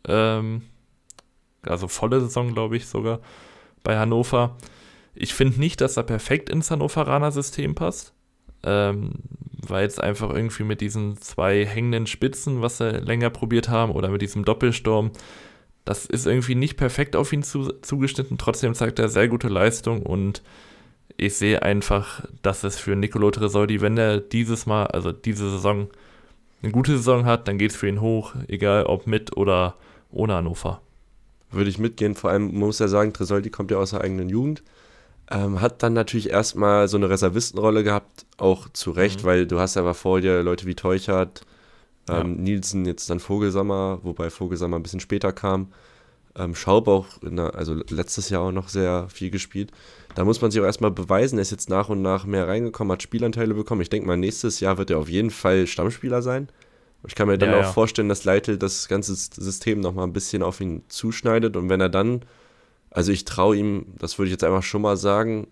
Also volle Saison, glaube ich, sogar bei Hannover. Ich finde nicht, dass er perfekt ins Hannoveraner System passt, weil es einfach irgendwie mit diesen 2 hängenden Spitzen, was sie länger probiert haben, oder mit diesem Doppelsturm, das ist irgendwie nicht perfekt auf ihn zugeschnitten. Trotzdem zeigt er sehr gute Leistung und ich sehe einfach, dass es für Nicolo Tresoldi, wenn er diese Saison eine gute Saison hat, dann geht es für ihn hoch, egal ob mit oder ohne Hannover. Würde ich mitgehen, vor allem, man muss ja sagen, Tresoldi kommt ja aus der eigenen Jugend. Hat dann natürlich erstmal so eine Reservistenrolle gehabt, auch zu Recht, weil du hast aber vor dir Leute wie Teuchert, Nielsen, jetzt dann Vogelsammer, wobei Vogelsammer ein bisschen später kam. Schaub auch, also letztes Jahr auch noch sehr viel gespielt. Da muss man sich auch erstmal beweisen, er ist jetzt nach und nach mehr reingekommen, hat Spielanteile bekommen. Ich denke mal, nächstes Jahr wird er auf jeden Fall Stammspieler sein. Ich kann mir dann auch vorstellen, dass Leitl das ganze System nochmal ein bisschen auf ihn zuschneidet und wenn er dann, also ich traue ihm, das würde ich jetzt einfach schon mal sagen,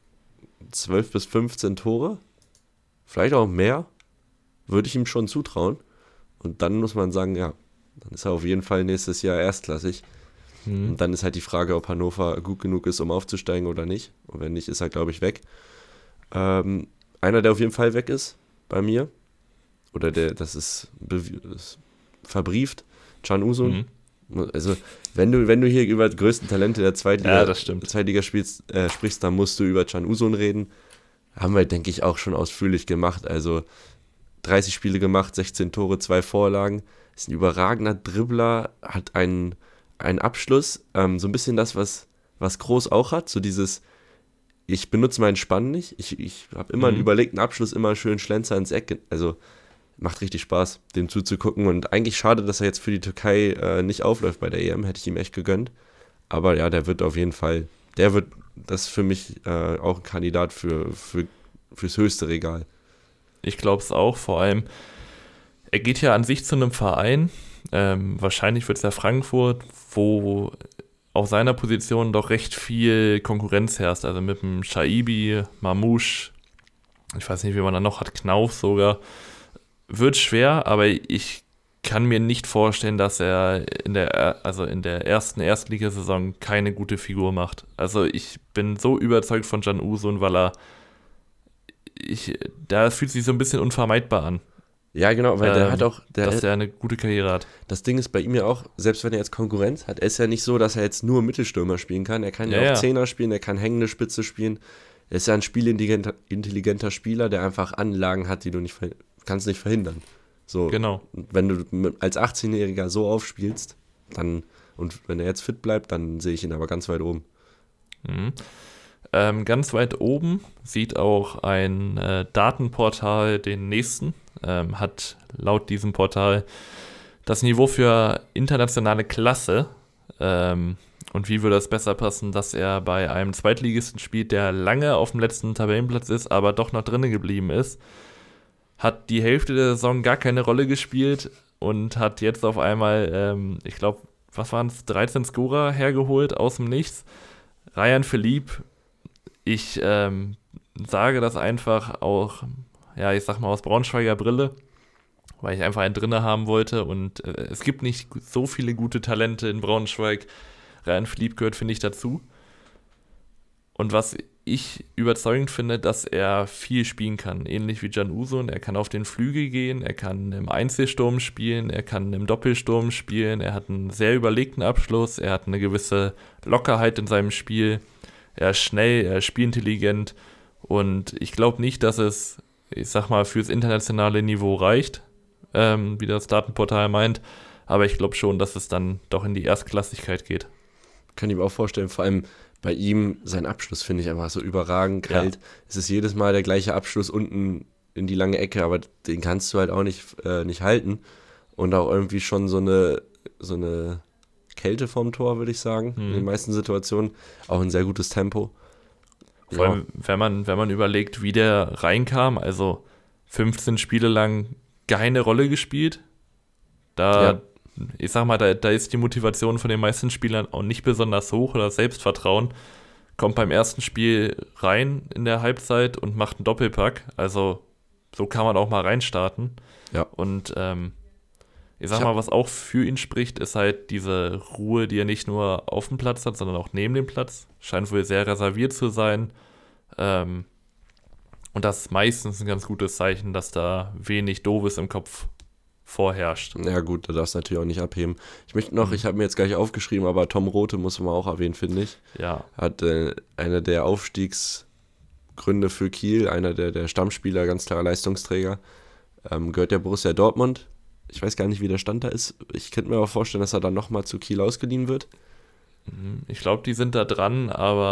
12 bis 15 Tore, vielleicht auch mehr, würde ich ihm schon zutrauen. Und dann muss man sagen, ja, dann ist er auf jeden Fall nächstes Jahr erstklassig. Und dann ist halt die Frage, ob Hannover gut genug ist, um aufzusteigen oder nicht. Und wenn nicht, ist er, glaube ich, weg. Einer, der auf jeden Fall weg ist, bei mir, oder das ist verbrieft, Can Uzun. Also, wenn du hier über die größten Talente der Zweitliga sprichst, dann musst du über Can Uzun reden. Haben wir, denke ich, auch schon ausführlich gemacht. Also 30 Spiele gemacht, 16 Tore, 2 Vorlagen. Ist ein überragender Dribbler, hat einen Abschluss, so ein bisschen das, was Groß auch hat, so dieses, ich benutze meinen Spann nicht, ich habe immer einen überlegten Abschluss, immer einen schönen Schlenzer ins Eck, also macht richtig Spaß, dem zuzugucken und eigentlich schade, dass er jetzt für die Türkei nicht aufläuft bei der EM, hätte ich ihm echt gegönnt, aber ja, der wird das für mich auch ein Kandidat fürs höchste Regal. Ich glaube es auch, vor allem, er geht ja an sich zu einem Verein, wahrscheinlich wird es ja Frankfurt, wo auf seiner Position doch recht viel Konkurrenz herrscht, also mit dem Shaibi, Mamouche, ich weiß nicht, wie man da noch hat, Knauf sogar, wird schwer, aber ich kann mir nicht vorstellen, dass er in der ersten Erstligasaison keine gute Figur macht. Also ich bin so überzeugt von Can Uzun, weil da fühlt sich so ein bisschen unvermeidbar an. Ja, genau, weil dass er eine gute Karriere hat. Das Ding ist bei ihm ja auch, selbst wenn er jetzt Konkurrenz hat, ist ja nicht so, dass er jetzt nur Mittelstürmer spielen kann. Er kann ja auch Zehner spielen, er kann hängende Spitze spielen. Er ist ja ein spielintelligenter Spieler, der einfach Anlagen hat, die du nicht verhindern. So, genau. Wenn du als 18-Jähriger so aufspielst, dann, und wenn er jetzt fit bleibt, dann sehe ich ihn aber ganz weit oben. Ganz weit oben sieht auch ein Datenportal den nächsten. Hat laut diesem Portal das Niveau für internationale Klasse. Und wie würde es besser passen, dass er bei einem Zweitligisten spielt, der lange auf dem letzten Tabellenplatz ist, aber doch noch drinnen geblieben ist. Hat die Hälfte der Saison gar keine Rolle gespielt und hat jetzt auf einmal, ich glaube, 13 Scorer hergeholt aus dem Nichts. Ryan Philippe, ich sage das einfach auch, ja, ich sag mal aus Braunschweiger Brille, weil ich einfach einen drinne haben wollte und es gibt nicht so viele gute Talente in Braunschweig. Ryan Philippe gehört, finde ich, dazu. Und was ich überzeugend finde, dass er viel spielen kann, ähnlich wie Can Uzun. Er kann auf den Flügel gehen, er kann im Einzelsturm spielen, er kann im Doppelsturm spielen, er hat einen sehr überlegten Abschluss, er hat eine gewisse Lockerheit in seinem Spiel, er ist schnell, er ist spielintelligent und ich glaube nicht, dass es, ich sag mal, fürs internationale Niveau reicht, wie das Datenportal meint, aber ich glaube schon, dass es dann doch in die Erstklassigkeit geht. Kann ich mir auch vorstellen, vor allem bei ihm, sein Abschluss finde ich einfach so überragend kalt. Ja. Es ist jedes Mal der gleiche Abschluss unten in die lange Ecke, aber den kannst du halt auch nicht halten. Und auch irgendwie schon so eine Kälte vorm Tor, würde ich sagen, in den meisten Situationen. Auch ein sehr gutes Tempo. Vor allem, wenn man überlegt, wie der reinkam, also 15 Spiele lang keine Rolle gespielt, ich sag mal, da ist die Motivation von den meisten Spielern auch nicht besonders hoch oder das Selbstvertrauen. Kommt beim ersten Spiel rein in der Halbzeit und macht einen Doppelpack. Also so kann man auch mal reinstarten. Ja. Und ich sag mal, was auch für ihn spricht, ist halt diese Ruhe, die er nicht nur auf dem Platz hat, sondern auch neben dem Platz. Scheint wohl sehr reserviert zu sein. Und das ist meistens ein ganz gutes Zeichen, dass da wenig Doofes im Kopf vorherrscht. Ja gut, da darfst du natürlich auch nicht abheben. Ich möchte noch, ich habe mir jetzt gleich aufgeschrieben, aber Tom Rothe muss man auch erwähnen, finde ich. Ja. Hat einer der Aufstiegsgründe für Kiel, einer der Stammspieler, ganz klarer Leistungsträger, gehört der Borussia Dortmund. Ich weiß gar nicht, wie der Stand da ist. Ich könnte mir aber vorstellen, dass er dann nochmal zu Kiel ausgeliehen wird. Ich glaube, die sind da dran, aber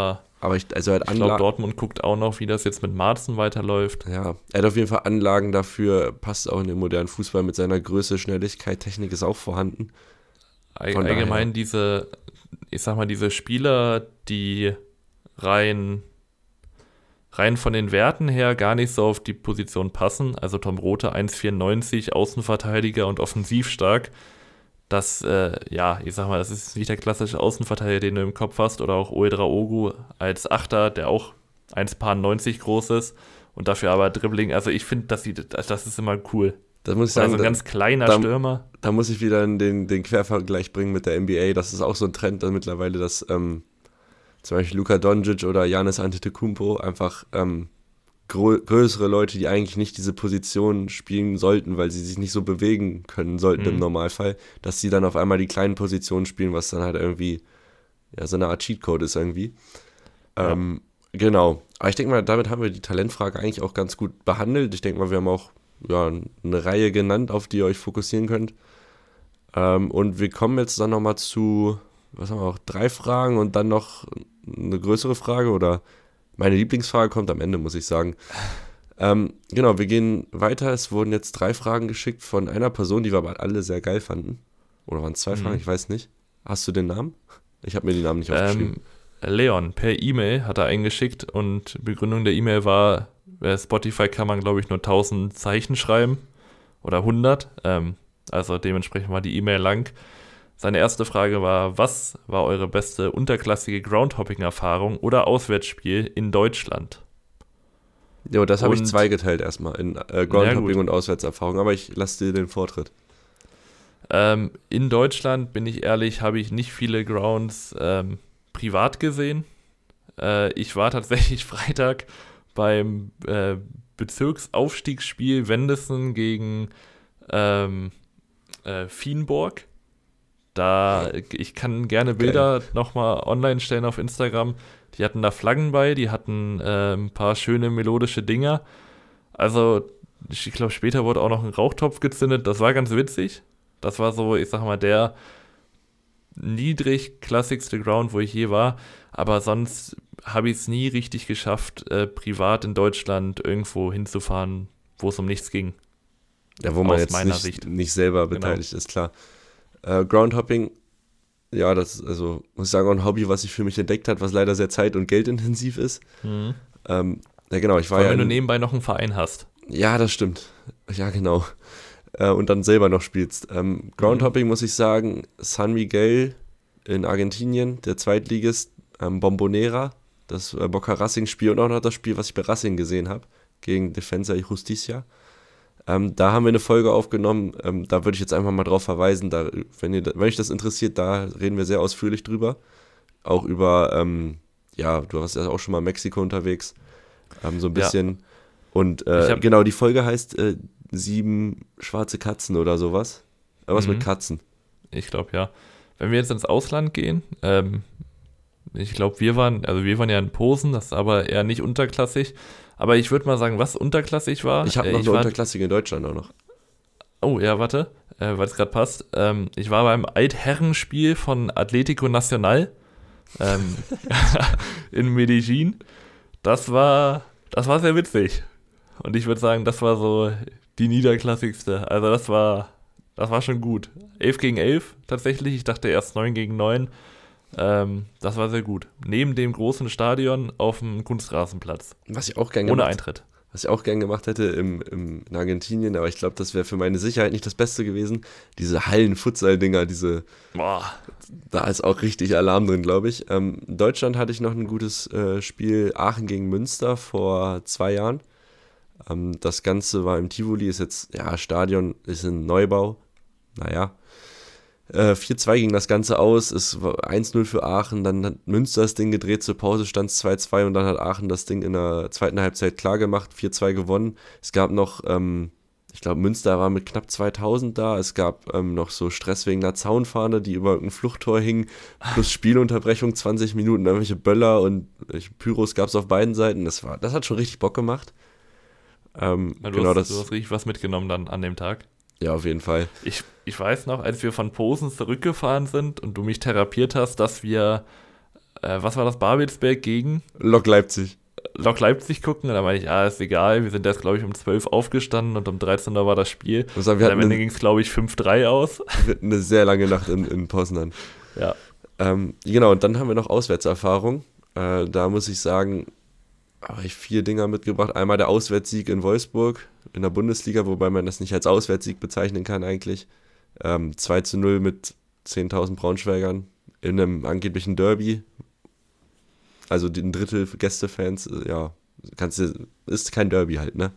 aber ich glaube, Dortmund guckt auch noch, wie das jetzt mit Marzen weiterläuft. Ja, er hat auf jeden Fall Anlagen dafür, passt auch in den modernen Fußball mit seiner Größe, Schnelligkeit, Technik ist auch vorhanden. Allgemein diese Spieler, die rein von den Werten her gar nicht so auf die Position passen, also Tom Rothe 1,94, Außenverteidiger und offensiv stark, das ist nicht der klassische Außenverteidiger, den du im Kopf hast, oder auch Ouedraogo als Achter, der auch 1,90 groß ist und dafür aber Dribbling, also ich finde, das ist immer cool. Das muss ich sagen, also ein ganz kleiner Stürmer. Da muss ich wieder den Quervergleich bringen mit der NBA, das ist auch so ein Trend da mittlerweile, dass zum Beispiel Luka Doncic oder Giannis Antetokounmpo einfach größere Leute, die eigentlich nicht diese Position spielen sollten, weil sie sich nicht so bewegen können sollten im Normalfall, dass sie dann auf einmal die kleinen Positionen spielen, was dann halt irgendwie so eine Art Cheatcode ist irgendwie. Ja. Genau. Aber ich denke mal, damit haben wir die Talentfrage eigentlich auch ganz gut behandelt. Ich denke mal, wir haben auch eine Reihe genannt, auf die ihr euch fokussieren könnt. Und wir kommen jetzt dann nochmal zu, was haben wir auch, 3 Fragen und dann noch eine größere Frage oder meine Lieblingsfrage kommt am Ende, muss ich sagen. Genau, wir gehen weiter. Es wurden jetzt 3 Fragen geschickt von einer Person, die wir aber alle sehr geil fanden. Oder waren es 2 Fragen? Ich weiß nicht. Hast du den Namen? Ich habe mir die Namen nicht aufgeschrieben. Leon, per E-Mail hat er eingeschickt und Begründung der E-Mail war, bei Spotify kann man, glaube ich, nur 1000 Zeichen schreiben oder 100. Also dementsprechend war die E-Mail lang. Seine erste Frage war, was war eure beste unterklassige Groundhopping-Erfahrung oder Auswärtsspiel in Deutschland? Ja, das habe ich zweigeteilt erstmal in Groundhopping und Auswärtserfahrung, aber ich lasse dir den Vortritt. In Deutschland, bin ich ehrlich, habe ich nicht viele Grounds privat gesehen. Ich war tatsächlich Freitag beim Bezirksaufstiegsspiel Wendessen gegen Fienborg. Ich kann gerne Bilder nochmal online stellen auf Instagram. Die hatten da Flaggen bei, die hatten ein paar schöne melodische Dinger. Also, ich glaube, später wurde auch noch ein Rauchtopf gezündet. Das war ganz witzig. Das war so, ich sag mal, der niedrig klassigste Ground, wo ich je war. Aber sonst habe ich es nie richtig geschafft, privat in Deutschland irgendwo hinzufahren, wo es um nichts ging. Ja, wo man jetzt nicht selber beteiligt ist, klar. Groundhopping, ja, das ist, also, muss ich sagen, auch ein Hobby, was sich für mich entdeckt hat, was leider sehr zeit- und geldintensiv ist. Mhm. Ja, genau, ich war wenn du nebenbei noch einen Verein hast. Ja, das stimmt. Ja, genau. Und dann selber noch spielst. Groundhopping, muss ich sagen, San Miguel in Argentinien, der Zweitligist, Bombonera, das Boca Racing-Spiel und auch noch das Spiel, was ich bei Racing gesehen habe, gegen Defensa y Justicia. Da haben wir eine Folge aufgenommen, da würde ich jetzt einfach mal drauf verweisen, wenn euch das interessiert, da reden wir sehr ausführlich drüber. Auch über, du warst ja auch schon mal in Mexiko unterwegs, so ein bisschen. Ja. Und genau, die Folge heißt 7 schwarze Katzen oder sowas. Was mit Katzen. Ich glaube, ja. Wenn wir jetzt ins Ausland gehen, ich glaube, wir waren ja in Posen, das ist aber eher nicht unterklassig. Aber ich würde mal sagen, was unterklassig war. Ich habe noch eine unterklassige in Deutschland auch noch. Oh, ja, warte, weil es gerade passt. Ich war beim Altherrenspiel von Atlético Nacional in Medellin. Das war sehr witzig. Und ich würde sagen, das war so die niederklassigste. Also das war schon gut. 11 gegen 11 tatsächlich. Ich dachte erst 9 gegen 9. Das war sehr gut. Neben dem großen Stadion auf dem Kunstrasenplatz. Was ich auch gern ohne Eintritt. Was ich auch gern gemacht hätte in Argentinien, aber ich glaube, das wäre für meine Sicherheit nicht das Beste gewesen. Diese Hallen-Futsal-Dinger, da ist auch richtig Alarm drin, glaube ich. In Deutschland hatte ich noch ein gutes Spiel, Aachen gegen Münster vor 2 Jahren. Das Ganze war im Tivoli, ist jetzt, Stadion ist in Neubau. 4-2 ging das Ganze aus, es war 1-0 für Aachen, dann hat Münster das Ding gedreht, zur Pause stand es 2-2 und dann hat Aachen das Ding in der zweiten Halbzeit klar gemacht, 4-2 gewonnen. Es gab noch, ich glaube Münster war mit knapp 2000 da, es gab noch so Stress wegen einer Zaunfahne, die über ein Fluchttor hing, plus Spielunterbrechung, 20 Minuten, irgendwelche Böller und Pyros gab es auf beiden Seiten, das hat schon richtig Bock gemacht. Du hast richtig was mitgenommen dann an dem Tag. Ja, auf jeden Fall. Ich weiß noch, als wir von Posen zurückgefahren sind und du mich therapiert hast, dass wir Was war das? Babelsberg gegen Lok Leipzig. Lok Leipzig gucken. Und da meine ich, ist egal. Wir sind erst, glaube ich, um 12 aufgestanden und um 13 Uhr war das Spiel. Also, und am Ende ging es, glaube ich, 5-3 aus. Wir hatten eine sehr lange Nacht in Poznan. Ja. Genau, und dann haben wir noch Auswärtserfahrung. Da muss ich sagen, habe ich 4 Dinger mitgebracht. Einmal der Auswärtssieg in Wolfsburg in der Bundesliga, wobei man das nicht als Auswärtssieg bezeichnen kann eigentlich. 2-0 mit 10.000 Braunschweigern in einem angeblichen Derby. Also ein Drittel Gästefans, ja, ist kein Derby halt, ne?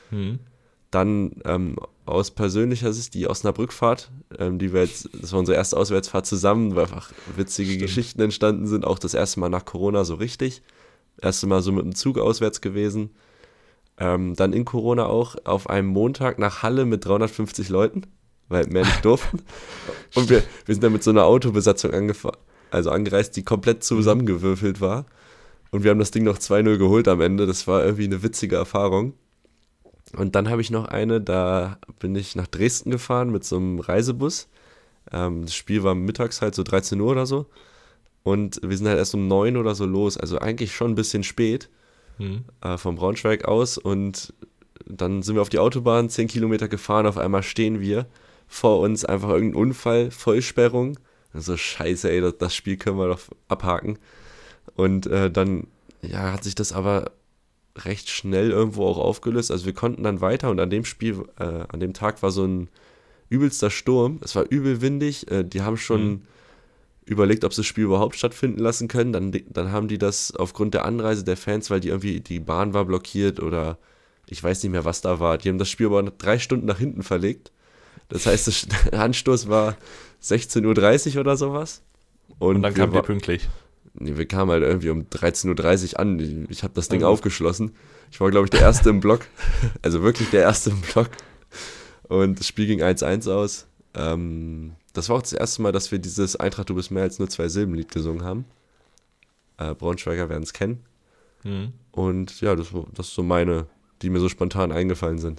Dann aus persönlicher Sicht die Osnabrück-Fahrt, das war unsere erste Auswärtsfahrt zusammen, weil einfach witzige Geschichten entstanden sind, auch das erste Mal nach Corona so richtig. Erste Mal so mit dem Zug auswärts gewesen. Dann in Corona auch auf einem Montag nach Halle mit 350 Leuten, weil mehr nicht durften. Und wir sind dann mit so einer Autobesatzung angereist, die komplett zusammengewürfelt war. Und wir haben das Ding noch 2-0 geholt am Ende. Das war irgendwie eine witzige Erfahrung. Und dann habe ich noch eine, da bin ich nach Dresden gefahren mit so einem Reisebus. Das Spiel war mittags halt so 13 Uhr oder so. Und wir sind halt erst um 9 oder so los. Also eigentlich schon ein bisschen spät vom Braunschweig aus. Und dann sind wir auf die Autobahn, 10 Kilometer gefahren. Auf einmal stehen wir vor uns, einfach irgendein Unfall, Vollsperrung. Also scheiße, ey, das Spiel können wir doch abhaken. Und dann hat sich das aber recht schnell irgendwo auch aufgelöst. Also wir konnten dann weiter und an dem Tag war so ein übelster Sturm. Es war übel windig. Die haben schon überlegt, ob sie das Spiel überhaupt stattfinden lassen können. Dann haben die das aufgrund der Anreise der Fans, weil die Bahn war blockiert oder ich weiß nicht mehr, was da war. Die haben das Spiel aber 3 Stunden nach hinten verlegt. Das heißt, der Anstoß war 16:30 Uhr oder sowas. Und dann kamen wir pünktlich. Nee, wir kamen halt irgendwie um 13:30 Uhr an. Ich habe das Ding aufgeschlossen. Ich war, glaube ich, der Erste im Block. Also wirklich der Erste im Block. Und das Spiel ging 1-1 aus. Das war auch das erste Mal, dass wir dieses Eintracht, du bist mehr als nur 2 Silben Lied gesungen haben. Braunschweiger werden es kennen. Und ja, das ist so meine, die mir so spontan eingefallen sind.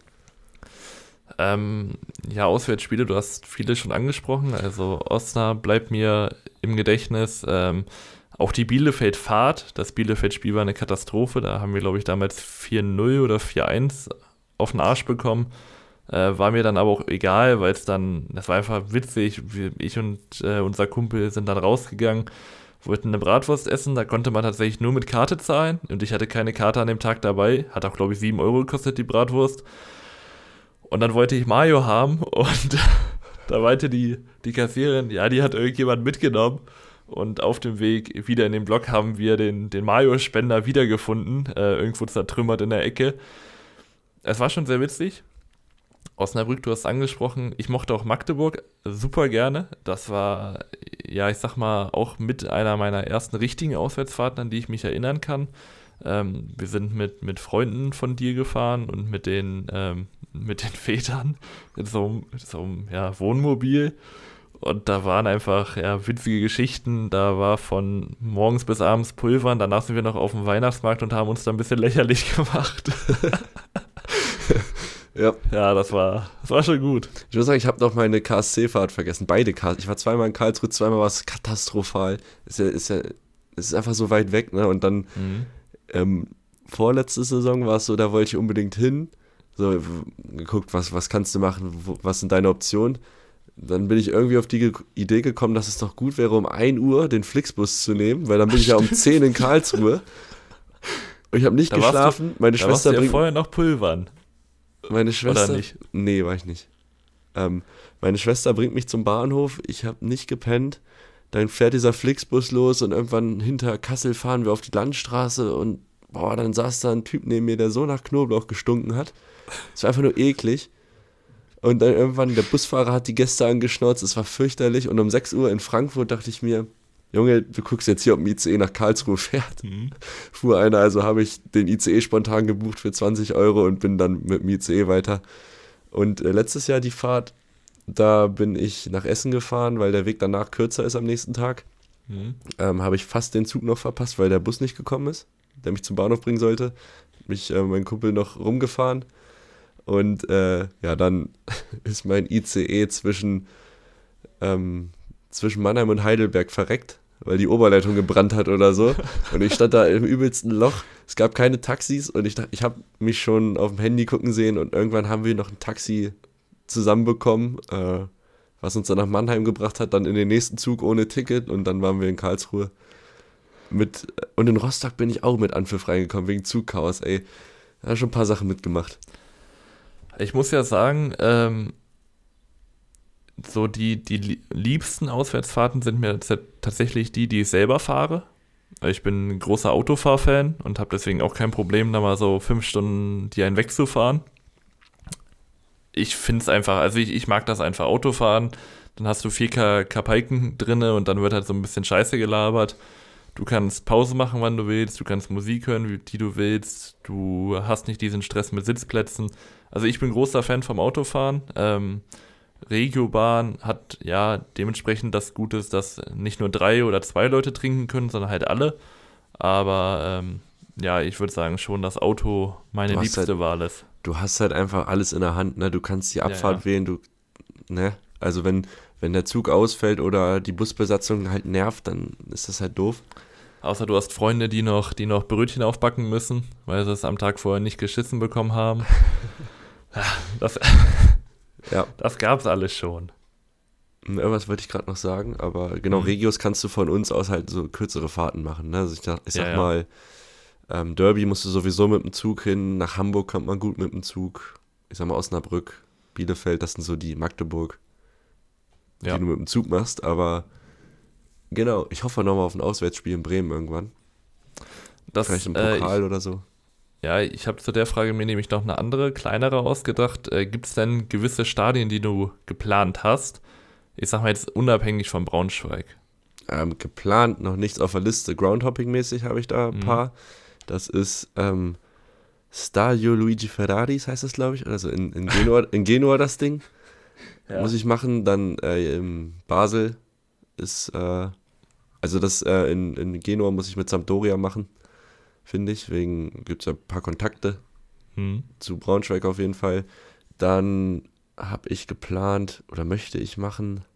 Auswärtsspiele, du hast viele schon angesprochen. Also Osnabrück bleibt mir im Gedächtnis. Auch die Bielefeld-Fahrt, das Bielefeld-Spiel war eine Katastrophe. Da haben wir, glaube ich, damals 4-0 oder 4-1 auf den Arsch bekommen. War mir dann aber auch egal, weil das war einfach witzig. Ich und unser Kumpel sind dann rausgegangen, wollten eine Bratwurst essen. Da konnte man tatsächlich nur mit Karte zahlen. Und ich hatte keine Karte an dem Tag dabei. Hat auch, glaube ich, 7 Euro gekostet, die Bratwurst. Und dann wollte ich Mayo haben. Und da meinte die Kassiererin, ja, die hat irgendjemand mitgenommen. Und auf dem Weg wieder in den Block haben wir den Mayo-Spender wiedergefunden, irgendwo zertrümmert in der Ecke. Es war schon sehr witzig. Osnabrück, du hast angesprochen, ich mochte auch Magdeburg super gerne. Das war, ja, ich sag mal, auch mit einer meiner ersten richtigen Auswärtsfahrten, an die ich mich erinnern kann. Wir sind mit Freunden von dir gefahren und mit den Vätern in so einem Wohnmobil. Und da waren einfach witzige Geschichten. Da war von morgens bis abends Pulvern. Danach sind wir noch auf dem Weihnachtsmarkt und haben uns da ein bisschen lächerlich gemacht. Ja, das war schon gut. Ich muss sagen, ich habe noch meine KSC-Fahrt vergessen. Beide KSC. Ich war zweimal in Karlsruhe, zweimal war es katastrophal. Es ist einfach so weit weg, ne? Und dann vorletzte Saison war es so, da wollte ich unbedingt hin. So, geguckt, was kannst du machen, was sind deine Optionen? Dann bin ich irgendwie auf die Idee gekommen, dass es doch gut wäre, um 1 Uhr den Flixbus zu nehmen, weil dann bin ich ja um 10 in Karlsruhe. Und ich habe nicht geschlafen. Meine Schwester bringt vorher noch Pulvern. Meine Schwester. Oder nicht? Nee, war ich nicht. Meine Schwester bringt mich zum Bahnhof. Ich habe nicht gepennt. Dann fährt dieser Flixbus los und irgendwann hinter Kassel fahren wir auf die Landstraße und dann saß da ein Typ neben mir, der so nach Knoblauch gestunken hat. Es war einfach nur eklig. Und dann irgendwann, der Busfahrer hat die Gäste angeschnauzt, es war fürchterlich. Und um 6 Uhr in Frankfurt dachte ich mir, Junge, du guckst jetzt hier, ob ein ICE nach Karlsruhe fährt. Fuhr einer, also habe ich den ICE spontan gebucht für 20 Euro und bin dann mit dem ICE weiter. Und letztes Jahr die Fahrt, da bin ich nach Essen gefahren, weil der Weg danach kürzer ist am nächsten Tag. Habe ich fast den Zug noch verpasst, weil der Bus nicht gekommen ist, der mich zum Bahnhof bringen sollte. Mich mein Kumpel noch rumgefahren. Und dann ist mein ICE zwischen Mannheim und Heidelberg verreckt. weil die Oberleitung gebrannt hat oder so. Und ich stand da im übelsten Loch. Es gab keine Taxis und ich habe mich schon auf dem Handy gucken sehen und irgendwann haben wir noch ein Taxi zusammenbekommen, was uns dann nach Mannheim gebracht hat, dann in den nächsten Zug ohne Ticket und dann waren wir in Karlsruhe. Und in Rostock bin ich auch mit Anpfiff reingekommen, wegen Zugchaos, ey. Da habe schon ein paar Sachen mitgemacht. Ich muss ja sagen, so die liebsten Auswärtsfahrten sind mir tatsächlich die ich selber fahre. Ich bin ein großer Autofahrfan und habe deswegen auch kein Problem, da mal so 5 Stunden die einen wegzufahren. Ich finde es einfach, also ich mag das einfach, Autofahren, dann hast du 4 Kapaiken drinne und dann wird halt so ein bisschen Scheiße gelabert. Du kannst Pause machen, wann du willst, du kannst Musik hören, die du willst, du hast nicht diesen Stress mit Sitzplätzen. Also ich bin großer Fan vom Autofahren. Regiobahn hat ja dementsprechend das Gute, dass nicht nur 3 oder 2 Leute trinken können, sondern halt alle. Aber ja, ich würde sagen schon, dass Auto meine liebste Wahl ist. Du hast halt einfach alles in der Hand, ne? Du kannst die Abfahrt wählen, ne? Also wenn der Zug ausfällt oder die Busbesatzung halt nervt, dann ist das halt doof. Außer du hast Freunde, die noch Brötchen aufbacken müssen, weil sie es am Tag vorher nicht geschissen bekommen haben. Das gab's alles schon. Irgendwas wollte ich gerade noch sagen, aber genau, Regios kannst du von uns aus halt so kürzere Fahrten machen. Ne? Also ich sag mal, Derby musst du sowieso mit dem Zug hin, nach Hamburg kommt man gut mit dem Zug. Ich sag mal Osnabrück, Bielefeld, das sind so die Magdeburg, die du mit dem Zug machst, aber genau, ich hoffe nochmal auf ein Auswärtsspiel in Bremen irgendwann. Vielleicht im Pokal oder so. Ja, ich habe zu der Frage mir nämlich noch eine andere, kleinere ausgedacht. Gibt es denn gewisse Stadien, die du geplant hast? Ich sag mal jetzt unabhängig von Braunschweig. Geplant, noch nichts auf der Liste. Groundhopping-mäßig habe ich da ein paar. Das ist Stadio Luigi Ferraris, heißt das, glaube ich. Also in Genua das Ding. Ja. Muss ich machen. Dann in Basel ist, in Genua muss ich mit Sampdoria machen. Finde ich, gibt es ja ein paar Kontakte zu Braunschweig auf jeden Fall. Dann habe ich geplant oder möchte ich machen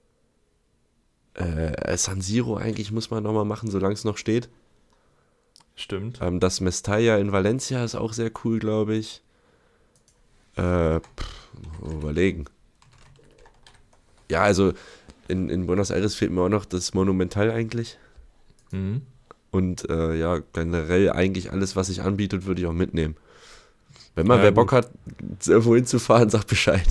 San Siro eigentlich muss man nochmal machen, solange es noch steht. Stimmt. Das Mestalla in Valencia ist auch sehr cool, glaube ich. Überlegen. Ja, also in Buenos Aires fehlt mir auch noch das Monumental eigentlich. Und generell eigentlich alles, was sich anbietet, würde ich auch mitnehmen. Wenn mal wer Bock hat, irgendwo hinzufahren, sagt Bescheid.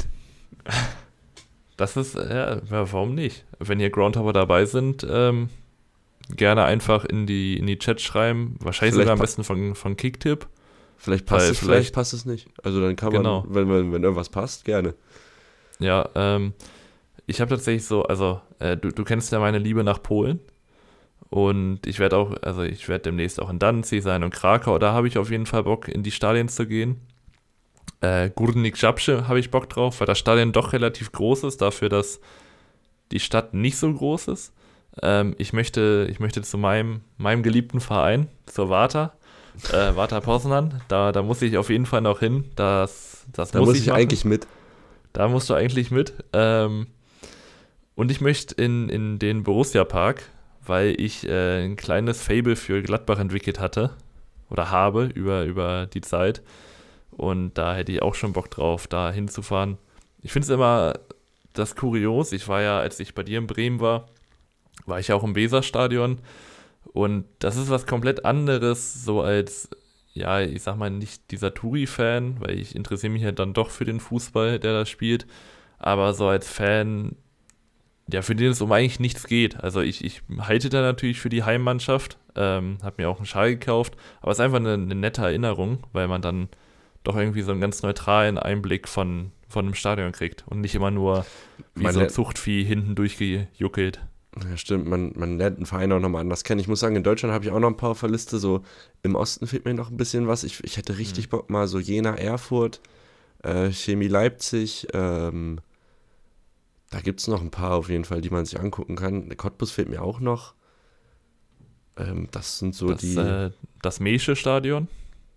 Das ist, warum nicht? Wenn hier Groundhopper dabei sind, gerne einfach in die Chat schreiben. Wahrscheinlich sogar am besten von Kicktipp. Vielleicht passt es, vielleicht passt es nicht. Also dann kann man, wenn irgendwas passt, gerne. Ja, ich habe tatsächlich so, also du kennst ja meine Liebe nach Polen. Und ich werde demnächst auch in Danzig sein und Krakau. Da habe ich auf jeden Fall Bock, in die Stadien zu gehen. Górnik Zabrze habe ich Bock drauf, weil das Stadion doch relativ groß ist, dafür, dass die Stadt nicht so groß ist. Ich möchte zu meinem geliebten Verein, zur Warta Poznan. Da muss ich auf jeden Fall noch hin. Da muss ich eigentlich mit. Da musst du eigentlich mit. Und ich möchte in den Borussia-Park, weil ich ein kleines Faible für Gladbach entwickelt hatte oder habe über die Zeit. Und da hätte ich auch schon Bock drauf, da hinzufahren. Ich finde es immer das kurios. Ich war ja, als ich bei dir in Bremen war ich ja auch im Weserstadion. Und das ist was komplett anderes, so als, ja, ich sag mal, nicht dieser Touri-Fan, weil ich interessiere mich ja dann doch für den Fußball, der da spielt. Aber so als Fan, ja, für den es um eigentlich nichts geht. Also ich halte da natürlich für die Heimmannschaft, habe mir auch einen Schal gekauft, aber es ist einfach eine nette Erinnerung, weil man dann doch irgendwie so einen ganz neutralen Einblick von einem Stadion kriegt und nicht immer nur wie so ein Zuchtvieh hinten durchgejuckelt. Ja, stimmt, man lernt einen Verein auch nochmal anders kennen. Ich muss sagen, in Deutschland habe ich auch noch ein paar auf der Liste, so im Osten fehlt mir noch ein bisschen was. Ich hätte richtig Bock mal so Jena, Erfurt, Chemie Leipzig, da gibt es noch ein paar auf jeden Fall, die man sich angucken kann. Cottbus fehlt mir auch noch. Das sind so das Meesche Stadion.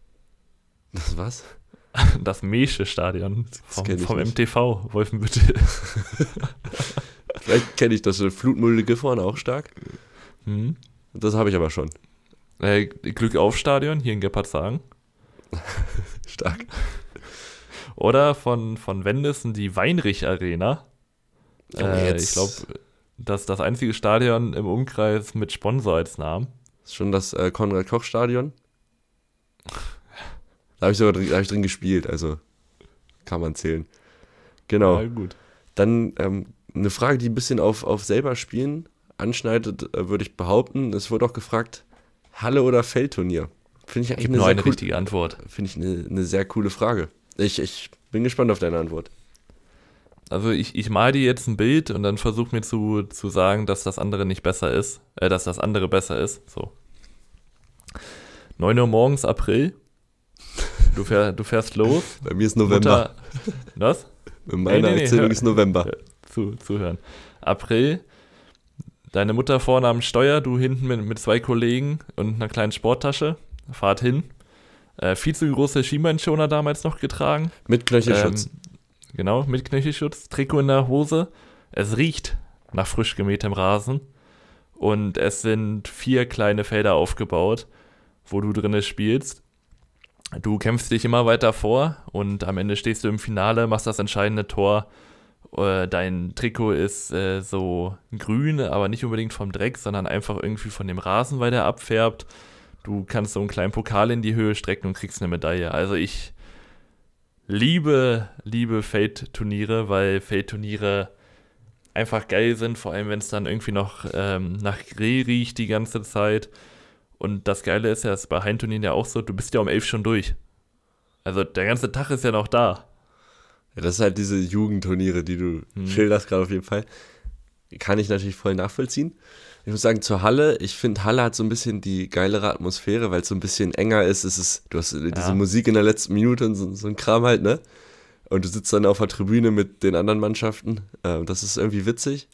Das was? Das Meesche Stadion vom nicht. MTV, Wolfenbüttel. Vielleicht kenne ich das. Flutmühle Gifhorn auch stark. Hm. Das habe ich aber schon. Glück auf Stadion, hier in Geppardshagen. Stark. Oder von Wendissen die Weinrich Arena. Ich glaube, das ist das einzige Stadion im Umkreis mit Sponsor als Namen. Ist schon das Konrad-Koch-Stadion? Da habe ich drin gespielt, also kann man zählen. Genau. Ja, gut. Dann eine Frage, die ein bisschen auf selber spielen anschneidet, würde ich behaupten. Es wurde auch gefragt, Halle oder Feldturnier? Finde ich eigentlich eine richtige Antwort. Finde ich eine sehr coole Frage. Ich bin gespannt auf deine Antwort. Also ich male dir jetzt ein Bild und dann versuch mir zu sagen, dass das andere nicht besser ist, dass das andere besser ist. So. 9 Uhr morgens, April. Du fährst los. Bei mir ist November. Was? In meiner Erzählung ist November. Zuhören. April. Deine Mutter vorne am Steuer, du hinten mit 2 Kollegen und einer kleinen Sporttasche. Fahrt hin. Viel zu große Schienbeinschoner damals noch getragen. Mit Knöchelschutz. Genau, mit Knöchelschutz. Trikot in der Hose. Es riecht nach frisch gemähtem Rasen. Und es sind 4 kleine Felder aufgebaut, wo du drinne spielst. Du kämpfst dich immer weiter vor und am Ende stehst du im Finale, machst das entscheidende Tor. Dein Trikot ist so grün, aber nicht unbedingt vom Dreck, sondern einfach irgendwie von dem Rasen, weil der abfärbt. Du kannst so einen kleinen Pokal in die Höhe strecken und kriegst eine Medaille. Also ich liebe Feld-Turniere, weil Feldturniere einfach geil sind, vor allem wenn es dann irgendwie noch nach Grill riecht die ganze Zeit. Und das Geile ist ja, das ist bei Heimturnieren ja auch so, du bist ja um 11 schon durch. Also der ganze Tag ist ja noch da. Ja, das ist halt diese Jugendturniere, die du schilderst gerade auf jeden Fall. Kann ich natürlich voll nachvollziehen. Ich muss sagen, zur Halle, ich finde, Halle hat so ein bisschen die geilere Atmosphäre, weil es so ein bisschen enger ist. Du hast diese Musik in der letzten Minute und so ein Kram halt, ne? Und du sitzt dann auf der Tribüne mit den anderen Mannschaften. Das ist irgendwie witzig.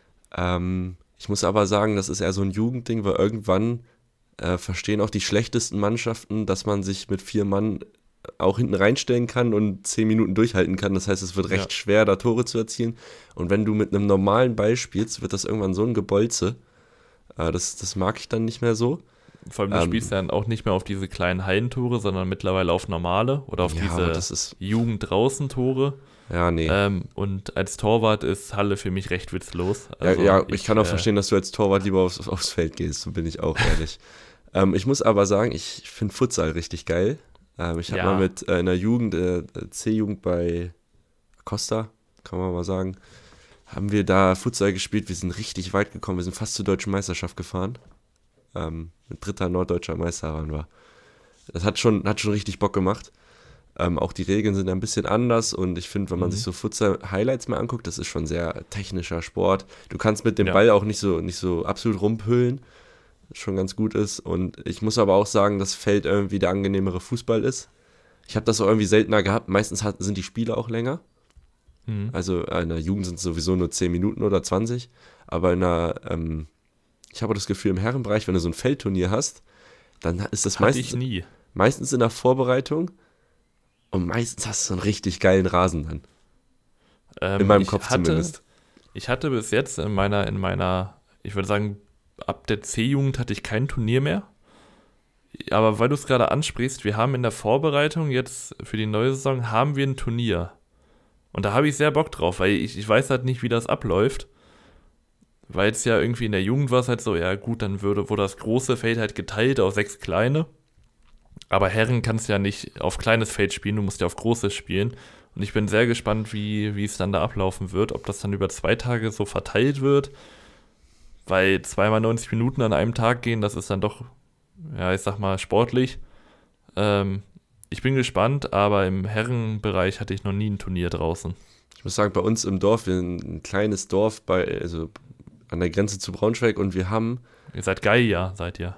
Ich muss aber sagen, das ist eher so ein Jugendding, weil irgendwann verstehen auch die schlechtesten Mannschaften, dass man sich mit 4 Mann auch hinten reinstellen kann und 10 Minuten durchhalten kann. Das heißt, es wird recht schwer, da Tore zu erzielen. Und wenn du mit einem normalen Ball spielst, wird das irgendwann so ein Gebolze. Das mag ich dann nicht mehr so. Vor allem, du spielst dann auch nicht mehr auf diese kleinen Hallentore, sondern mittlerweile auf normale oder auf diese Jugend-Draußen-Tore. Ja, nee. Und als Torwart ist Halle für mich recht witzlos. Also ich kann auch verstehen, dass du als Torwart lieber aufs Feld gehst, so bin ich auch ehrlich. Ich muss aber sagen, ich finde Futsal richtig geil. Ich habe mal mit einer Jugend, C-Jugend bei Costa, kann man mal sagen, haben wir da Futsal gespielt. Wir sind richtig weit gekommen. Wir sind fast zur Deutschen Meisterschaft gefahren. Mit 3. norddeutscher Meister waren wir. Das hat schon richtig Bock gemacht. Auch die Regeln sind ein bisschen anders und ich finde, wenn man sich so Futsal-Highlights mal anguckt, das ist schon sehr technischer Sport. Du kannst mit dem Ball auch nicht so absolut rumpüllen, was schon ganz gut ist. Und ich muss aber auch sagen, dass Feld irgendwie der angenehmere Fußball ist. Ich habe das auch irgendwie seltener gehabt. Meistens sind die Spiele auch länger. Also in der Jugend sind es sowieso nur 10 Minuten oder 20. Aber ich habe das Gefühl, im Herrenbereich, wenn du so ein Feldturnier hast, dann ist das meistens in der Vorbereitung und meistens hast du so einen richtig geilen Rasen dann. In meinem Kopf zumindest. Ich hatte bis jetzt in meiner, ich würde sagen, ab der C-Jugend hatte ich kein Turnier mehr. Aber weil du es gerade ansprichst, wir haben in der Vorbereitung jetzt für die neue Saison, haben wir ein Turnier. Und da habe ich sehr Bock drauf, weil ich weiß halt nicht, wie das abläuft. Weil es ja irgendwie in der Jugend war es halt so, ja gut, dann wurde das große Feld halt geteilt auf 6 kleine. Aber Herren kannst ja nicht auf kleines Feld spielen, du musst ja auf großes spielen. Und ich bin sehr gespannt, wie es dann da ablaufen wird, ob das dann über 2 Tage so verteilt wird. Weil 2 mal 90 Minuten an einem Tag gehen, das ist dann doch, ja, ich sag mal, sportlich. Ich bin gespannt, aber im Herrenbereich hatte ich noch nie ein Turnier draußen. Ich muss sagen, bei uns im Dorf, wir sind ein kleines Dorf also an der Grenze zu Braunschweig und wir haben... Ihr seid geil, ja, seid ihr.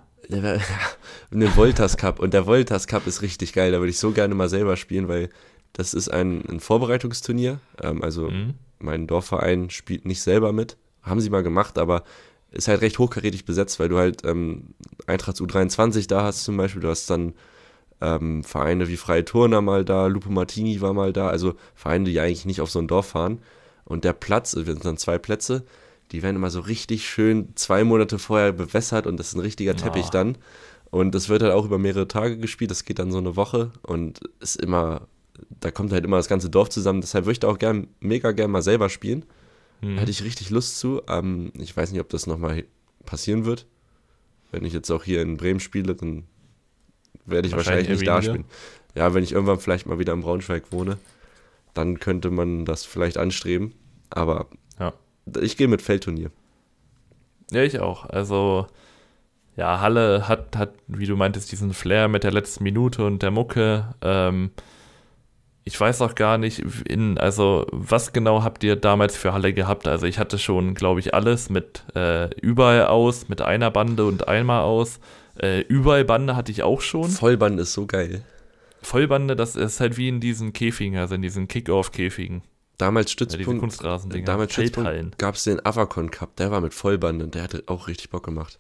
Den Voltas Cup und der Voltas Cup ist richtig geil, da würde ich so gerne mal selber spielen, weil das ist ein Vorbereitungsturnier, mein Dorfverein spielt nicht selber mit, haben sie mal gemacht, aber ist halt recht hochkarätig besetzt, weil du halt Eintracht U23 da hast zum Beispiel, du hast dann Vereine wie Freie Turner mal da, Lupo Martini war mal da, also Vereine, die eigentlich nicht auf so ein Dorf fahren und der Platz, wir sind dann 2 Plätze, die werden immer so richtig schön 2 Monate vorher bewässert und das ist ein richtiger Teppich dann. Und das wird halt auch über mehrere Tage gespielt, das geht dann so eine Woche und ist immer, da kommt halt immer das ganze Dorf zusammen. Deshalb würde ich da auch mega gern mal selber spielen. Hätte ich richtig Lust zu. Ich weiß nicht, ob das nochmal passieren wird. Wenn ich jetzt auch hier in Bremen spiele, dann werde ich wahrscheinlich nicht da spielen. Ja, wenn ich irgendwann vielleicht mal wieder in Braunschweig wohne, dann könnte man das vielleicht anstreben. Aber ich gehe mit Feldturnier. Ja, ich auch. Also, ja, Halle hat, wie du meintest, diesen Flair mit der letzten Minute und der Mucke. Ich weiß auch gar nicht, also was genau habt ihr damals für Halle gehabt? Also ich hatte schon, glaube ich, alles mit überall aus, mit einer Bande und einmal aus. Überall Bande hatte ich auch schon. Vollbande ist so geil. Vollbande, das ist halt wie in diesen Käfigen, also in diesen Kick-Off-Käfigen. Damals Stützpunkt, diese Kunstrasendinger. Damals Stützpunkt gab es den Avacon Cup, der war mit Vollbande und der hatte auch richtig Bock gemacht.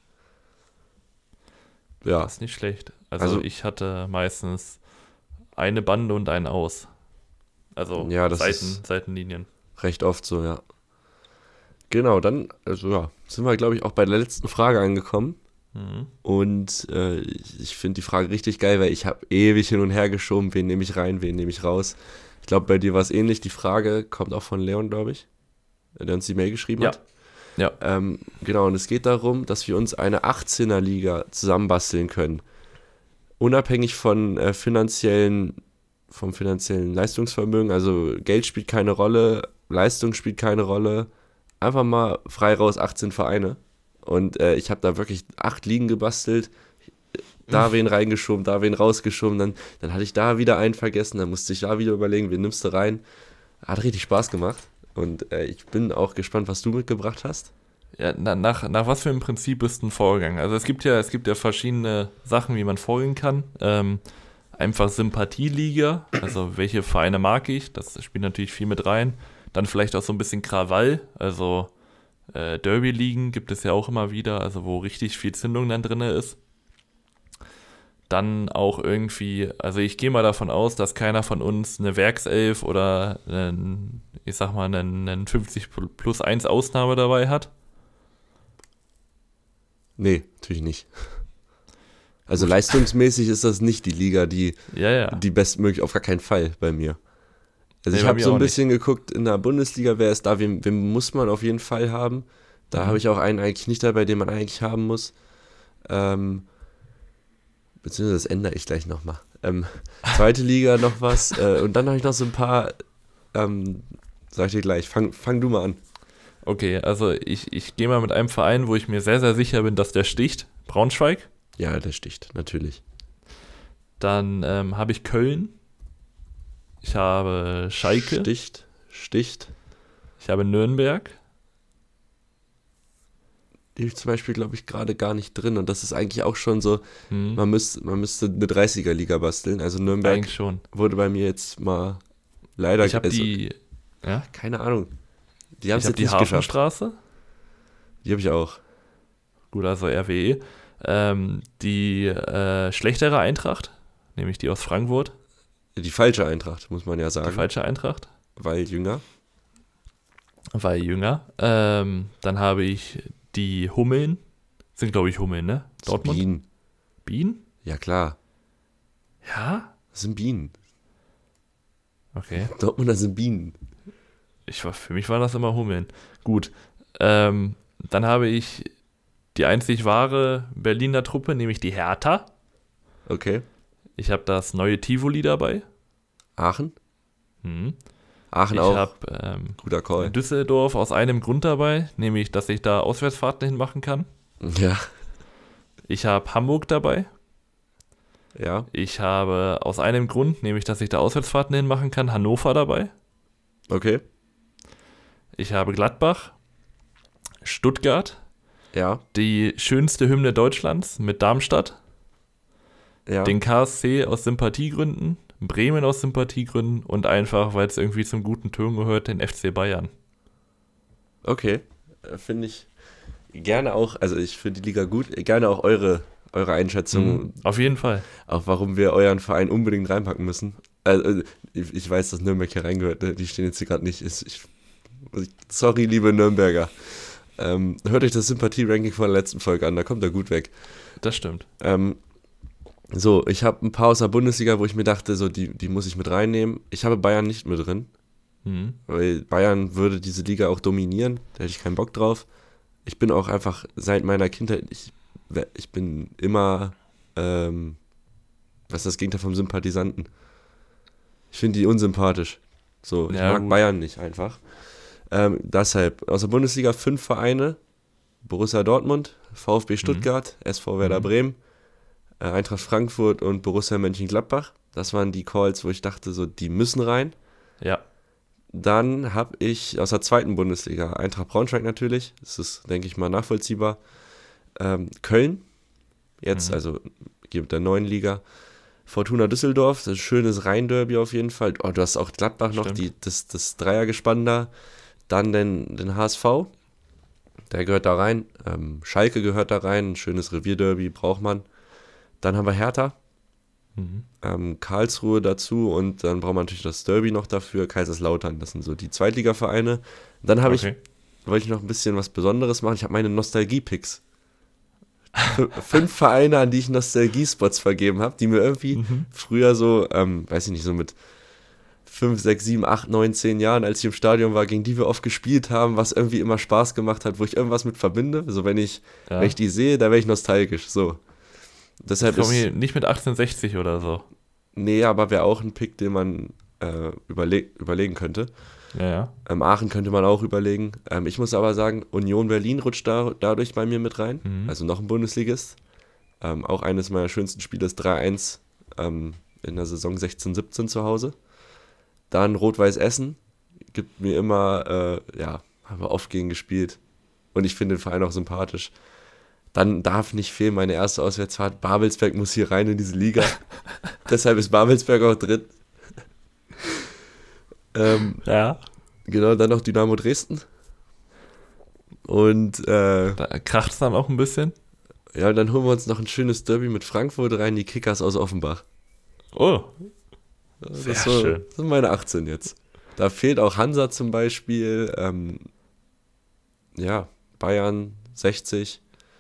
Ja. Das ist nicht schlecht. Also ich hatte meistens eine Bande und einen aus. Also ja, das Seitenlinien. Recht oft so, ja. Genau, dann, also ja, sind wir, glaube ich, auch bei der letzten Frage angekommen. Und ich finde die Frage richtig geil, weil ich habe ewig hin und her geschoben, wen nehme ich rein, wen nehme ich raus. Ich glaube, bei dir war es ähnlich. Die Frage kommt auch von Leon, glaube ich, der uns die Mail geschrieben hat. Ja. Genau, und es geht darum, dass wir uns eine 18er-Liga zusammenbasteln können. Unabhängig vom finanziellen Leistungsvermögen, also Geld spielt keine Rolle, Leistung spielt keine Rolle. Einfach mal frei raus 18 Vereine. Und ich habe da wirklich 8 Ligen gebastelt, da wen reingeschoben, da wen rausgeschoben, dann hatte ich da wieder einen vergessen, dann musste ich da wieder überlegen, wen nimmst du rein. Hat richtig Spaß gemacht und ich bin auch gespannt, was du mitgebracht hast. Ja, nach was für einem Prinzip bist du vorgegangen? Also es gibt ja verschiedene Sachen, wie man vorgehen kann. Einfach Sympathieliga, also welche Vereine mag ich, das spielt natürlich viel mit rein. Dann vielleicht auch so ein bisschen Krawall, also Derby-Ligen gibt es ja auch immer wieder, also wo richtig viel Zündung dann drin ist. Dann auch irgendwie, also ich gehe mal davon aus, dass keiner von uns eine Werkself oder einen 50+1 Ausnahme dabei hat. Nee, natürlich nicht. Also leistungsmäßig ist das nicht die Liga, die bestmöglich, auf gar keinen Fall bei mir. Also ich habe so ein bisschen geguckt in der Bundesliga, wer ist da, wem muss man auf jeden Fall haben. Da habe ich auch einen eigentlich nicht dabei, den man eigentlich haben muss. Beziehungsweise das ändere ich gleich nochmal. Zweite Liga noch was. Und dann habe ich noch so ein paar, sag ich dir gleich, fang du mal an. Okay, also ich gehe mal mit einem Verein, wo ich mir sehr, sehr sicher bin, dass der sticht. Braunschweig. Ja, der sticht, natürlich. Dann habe ich Köln. Ich habe Schalke. Sticht. Ich habe Nürnberg. Die habe ich zum Beispiel, glaube ich, gerade gar nicht drin. Und das ist eigentlich auch schon so, man müsste eine 30er-Liga basteln. Also Nürnberg eigentlich schon. Wurde bei mir jetzt mal leider... Ich habe ja? Keine Ahnung. Die haben es jetzt nicht geschafft. Hafenstraße. Die habe ich auch. Gut, also RWE. Die schlechtere Eintracht, nämlich die aus Frankfurt. Die falsche Eintracht, muss man ja sagen. Die falsche Eintracht. Weil jünger. Dann habe ich die Hummeln. Sind, glaube ich, Hummeln, ne? Dortmund. Bienen. Bienen? Ja, klar. Ja? Das sind Bienen. Okay. Dortmunder sind Bienen. Für mich waren das immer Hummeln. Gut. Dann habe ich die einzig wahre Berliner Truppe, nämlich die Hertha. Okay. Ich habe das neue Tivoli dabei. Aachen? Aachen ich auch. Ich habe guter Call. Düsseldorf aus einem Grund dabei, nämlich, dass ich da Auswärtsfahrten hin machen kann. Ja. Ich habe Hamburg dabei. Ja. Ich habe aus einem Grund, nämlich, dass ich da Auswärtsfahrten hin machen kann, Hannover dabei. Okay. Ich habe Gladbach, Stuttgart. Ja. Die schönste Hymne Deutschlands mit Darmstadt. Ja. Den KSC aus Sympathiegründen, Bremen aus Sympathiegründen und einfach, weil es irgendwie zum guten Ton gehört, den FC Bayern. Okay, finde ich gerne auch, also ich finde die Liga gut, gerne auch eure Einschätzung. Auf jeden Fall. Auch warum wir euren Verein unbedingt reinpacken müssen. Also ich weiß, dass Nürnberg hier reingehört, ne? Die stehen jetzt hier gerade nicht. Sorry, liebe Nürnberger. Hört euch das Sympathie-Ranking von der letzten Folge an, da kommt er gut weg. Das stimmt. So, ich habe ein paar aus der Bundesliga, wo ich mir dachte, so die muss ich mit reinnehmen. Ich habe Bayern nicht mit drin, weil Bayern würde diese Liga auch dominieren, da hätte ich keinen Bock drauf. Ich bin auch einfach seit meiner Kindheit, ich bin immer, was ist das Gegenteil vom Sympathisanten? Ich finde die unsympathisch. So, ich mag Bayern nicht einfach. Deshalb, aus der Bundesliga 5 Vereine: Borussia Dortmund, VfB Stuttgart, SV Werder Bremen, Eintracht Frankfurt und Borussia Mönchengladbach. Das waren die Calls, wo ich dachte, so, die müssen rein. Ja. Dann habe ich aus der zweiten Bundesliga Eintracht Braunschweig natürlich, das ist, denke ich mal, nachvollziehbar. Köln, jetzt also mit der neuen Liga. Fortuna Düsseldorf, das ist ein schönes Rhein-Derby auf jeden Fall. Oh, du hast auch Gladbach noch, das Dreiergespann da. Dann den HSV, der gehört da rein. Schalke gehört da rein, ein schönes Revierderby braucht man. Dann haben wir Hertha, Karlsruhe dazu und dann braucht man natürlich das Derby noch dafür, Kaiserslautern, das sind so die Zweitliga-Vereine. Dann wollte ich noch ein bisschen was Besonderes machen, ich habe meine Nostalgie-Picks. 5 Vereine, an die ich Nostalgie-Spots vergeben habe, die mir irgendwie früher so, weiß ich nicht, so mit 5, 6, 7, 8, 9, 10 Jahren, als ich im Stadion war, gegen die wir oft gespielt haben, was irgendwie immer Spaß gemacht hat, wo ich irgendwas mit verbinde. So, wenn ich die sehe, da wäre ich nostalgisch. So. Deshalb ich komme nicht mit 1860 oder so. Nee, aber wäre auch ein Pick, den man überlegen könnte. Ja. Aachen könnte man auch überlegen. Ich muss aber sagen, Union Berlin rutscht dadurch bei mir mit rein. Also noch ein Bundesligist. Auch eines meiner schönsten Spiele ist 3-1 in der Saison 16/17 zu Hause. Dann Rot-Weiß Essen, gibt mir immer, haben wir oft gegen gespielt. Und ich finde den Verein auch sympathisch. Dann darf nicht fehlen meine erste Auswärtsfahrt. Babelsberg muss hier rein in diese Liga. Deshalb ist Babelsberg auch drin. Genau, dann noch Dynamo Dresden. Und da kracht es dann auch ein bisschen. Ja, dann holen wir uns noch ein schönes Derby mit Frankfurt rein, die Kickers aus Offenbach. Oh, sehr schön. Das sind meine 18 jetzt. Da fehlt auch Hansa zum Beispiel. Bayern 60.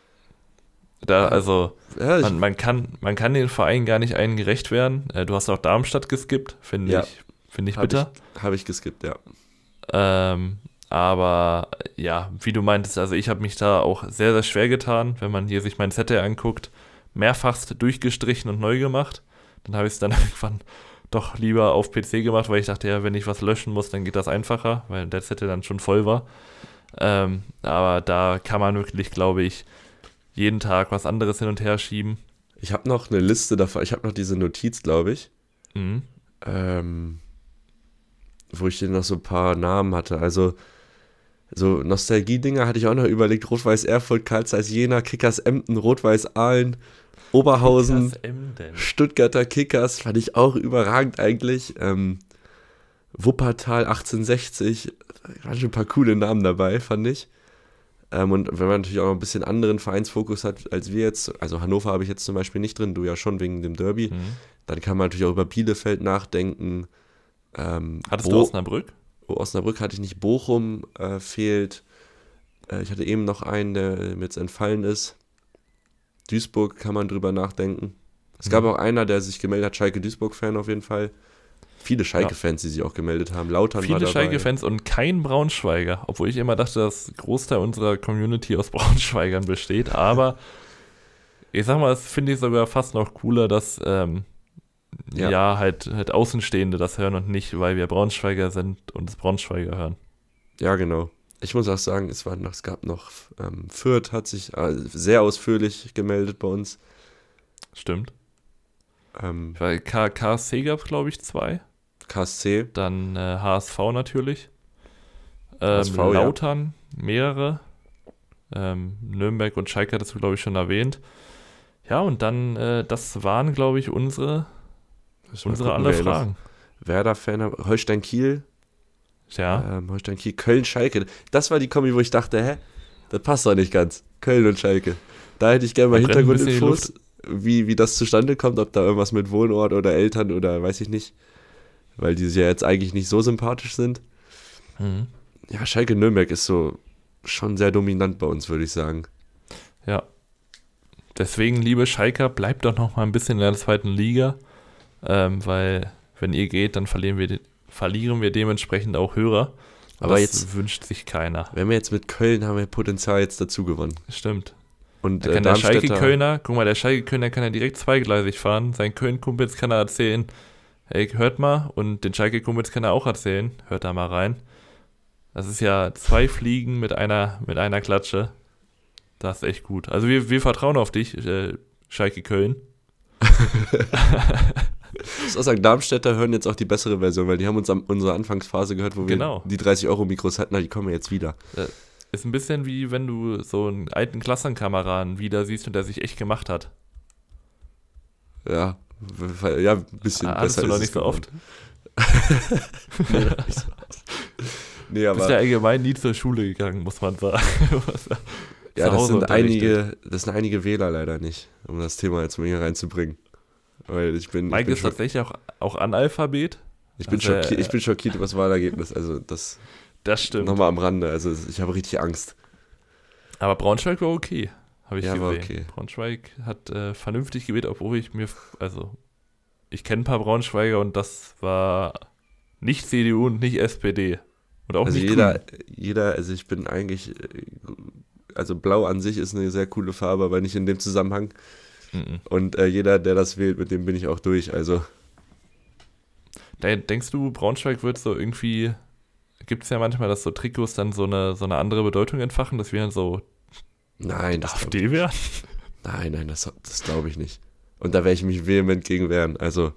Man kann den Verein gar nicht allen gerecht werden. Du hast auch Darmstadt geskippt, finde ich bitter. Habe ich geskippt, ja. Aber ja, wie du meintest, also ich habe mich da auch sehr, sehr schwer getan, wenn man hier sich mein Zettel anguckt, mehrfachst durchgestrichen und neu gemacht. Dann habe ich es dann irgendwann doch lieber auf PC gemacht, weil ich dachte, ja, wenn ich was löschen muss, dann geht das einfacher, weil der Zettel dann schon voll war. Aber da kann man wirklich, glaube ich, jeden Tag was anderes hin und her schieben. Ich habe noch eine Liste davon, ich habe noch diese Notiz, glaube ich, wo ich hier noch so ein paar Namen hatte. Also so Nostalgie-Dinger hatte ich auch noch überlegt. Rot-Weiß Erfurt, Karl Zeiss Jena, Kickers Emden, Rot-Weiß Aalen, Oberhausen, Stuttgarter Kickers, fand ich auch überragend eigentlich. Wuppertal 1860, waren schon ein paar coole Namen dabei, fand ich. Und wenn man natürlich auch noch ein bisschen anderen Vereinsfokus hat als wir jetzt, also Hannover habe ich jetzt zum Beispiel nicht drin, du ja schon wegen dem Derby, dann kann man natürlich auch über Bielefeld nachdenken. Hattest du Osnabrück? Osnabrück hatte ich nicht, Bochum fehlt. Ich hatte eben noch einen, der mir jetzt entfallen ist. Duisburg kann man drüber nachdenken. Es gab auch einer, der sich gemeldet hat, Schalke-Duisburg-Fan auf jeden Fall. Viele Schalke-Fans, die sich auch gemeldet haben. Lautern viele war dabei. Schalke-Fans und kein Braunschweiger, obwohl ich immer dachte, dass Großteil unserer Community aus Braunschweigern besteht. Aber ich sag mal, das finde ich sogar fast noch cooler, dass halt Außenstehende das hören und nicht, weil wir Braunschweiger sind und das Braunschweiger hören. Ja, genau. Ich muss auch sagen, es gab noch Fürth hat sich sehr ausführlich gemeldet bei uns. Stimmt. Weil KSC gab es, glaube ich, 2. KSC. Dann HSV natürlich. HSV, Lautern, mehrere. Nürnberg und Schalke hattest du, glaube ich, schon erwähnt. Ja, und dann, das waren, glaube ich, unsere alle Fragen. Werder-Fan, Holstein-Kiel. Ja. Holstein-Kiel, Köln-Schalke. Das war die Kombi, wo ich dachte, das passt doch nicht ganz. Köln und Schalke. Da hätte ich gerne mal Hintergrundinfos, wie das zustande kommt, ob da irgendwas mit Wohnort oder Eltern oder weiß ich nicht. Weil die ja jetzt eigentlich nicht so sympathisch sind. Ja, Schalke-Nürnberg ist so, schon sehr dominant bei uns, würde ich sagen. Ja. Deswegen, liebe Schalker, bleibt doch noch mal ein bisschen in der zweiten Liga, weil wenn ihr geht, dann verlieren wir dementsprechend auch Hörer. Aber das jetzt wünscht sich keiner. Wenn wir jetzt mit Köln haben wir Potenzial jetzt dazu gewonnen. Stimmt. Und da kann der Schalke-Kölner, guck mal, der Schalke-Kölner kann ja direkt zweigleisig fahren. Seinen Köln-Kumpels kann er erzählen, ey, hört mal. Und den Schalke-Kumpels kann er auch erzählen, hört da mal rein. Das ist ja 2 Fliegen mit einer Klatsche. Das ist echt gut. Also wir vertrauen auf dich, Schalke-Köln. Ich muss auch sagen, Darmstädter hören jetzt auch die bessere Version, weil die haben uns unsere Anfangsphase gehört, wo wir die 30-Euro-Mikros hatten, die kommen jetzt wieder. Ist ein bisschen wie wenn du so einen alten Klassenkameraden wieder siehst und der sich echt gemacht hat. Ja, ein bisschen besser. Hattest du noch nicht so oft? Nee, nicht so oft. Nee, aber du bist ja allgemein nie zur Schule gegangen, muss man sagen. Ja, das sind einige Wähler leider nicht, um das Thema jetzt mal hier reinzubringen. Weil Mike ist tatsächlich auch Analphabet. Ich bin schockiert über das Wahlergebnis. Also das stimmt. Nochmal am Rande. Also ich habe richtig Angst. Aber Braunschweig war okay, habe ich gesehen. War okay. Braunschweig hat vernünftig gewählt, obwohl ich kenne ein paar Braunschweiger und das war nicht CDU und nicht SPD. Und auch also nicht jeder, also ich bin eigentlich, also blau an sich ist eine sehr coole Farbe, aber nicht in dem Zusammenhang. Und jeder, der das wählt, mit dem bin ich auch durch, also. Denkst du, Braunschweig wird so irgendwie, gibt es ja manchmal, dass so Trikots dann so eine andere Bedeutung entfachen, dass wir dann so AfD werden? Nein, das glaube ich nicht. Und da werde ich mich vehement gegen wehren, also.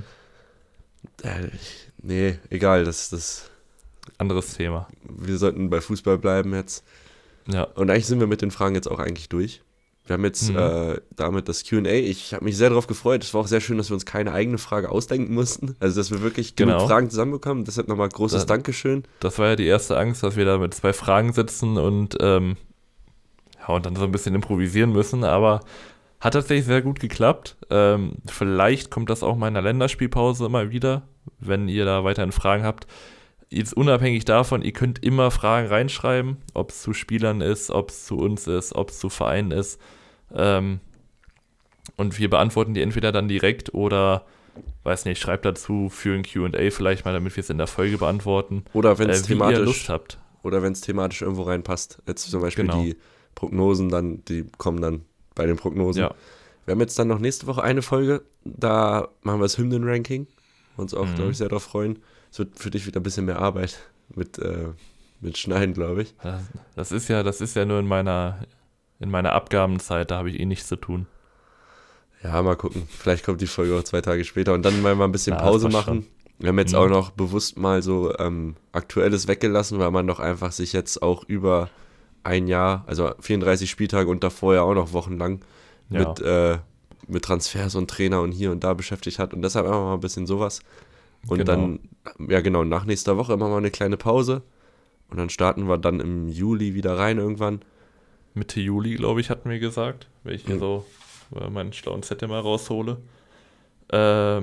Nee, egal, das anderes Thema. Wir sollten bei Fußball bleiben jetzt. Ja. Und eigentlich sind wir mit den Fragen jetzt auch eigentlich durch. Wir haben jetzt damit das Q&A. Ich habe mich sehr darauf gefreut. Es war auch sehr schön, dass wir uns keine eigene Frage ausdenken mussten. Also, dass wir wirklich genug Fragen zusammenbekommen. Deshalb nochmal großes Dankeschön. Das war ja die erste Angst, dass wir da mit 2 Fragen sitzen und dann so ein bisschen improvisieren müssen. Aber hat tatsächlich sehr gut geklappt. Vielleicht kommt das auch mal in der Länderspielpause immer wieder, wenn ihr da weiterhin Fragen habt. Jetzt unabhängig davon, ihr könnt immer Fragen reinschreiben, ob es zu Spielern ist, ob es zu uns ist, ob es zu Vereinen ist. Und wir beantworten die entweder dann direkt oder, weiß nicht, schreibt dazu für ein Q&A vielleicht mal, damit wir es in der Folge beantworten. Oder wenn es thematisch Lust habt. Oder wenn es thematisch irgendwo reinpasst. Jetzt zum Beispiel die Prognosen, die kommen dann bei den Prognosen. Ja. Wir haben jetzt dann noch nächste Woche eine Folge, da machen wir das Hymnen-Ranking. Uns auch, glaube ich, sehr darauf freuen. Es wird für dich wieder ein bisschen mehr Arbeit mit Schneiden, glaube ich. Das ist ja nur in meiner Abgabenzeit, da habe ich nichts zu tun. Ja, mal gucken. Vielleicht kommt die Folge auch 2 Tage später und dann mal ein bisschen Pause machen. Wir haben jetzt auch noch bewusst mal so Aktuelles weggelassen, weil man doch einfach sich jetzt auch über ein Jahr, also 34 Spieltage und davor ja auch noch wochenlang mit Transfers und Trainer und hier und da beschäftigt hat und deshalb einfach mal ein bisschen sowas. Und dann, nach nächster Woche machen wir eine kleine Pause und dann starten wir dann im Juli wieder rein irgendwann. Mitte Juli, glaube ich, hatten wir gesagt, wenn ich hier so meinen schlauen Zettel mal raushole. Das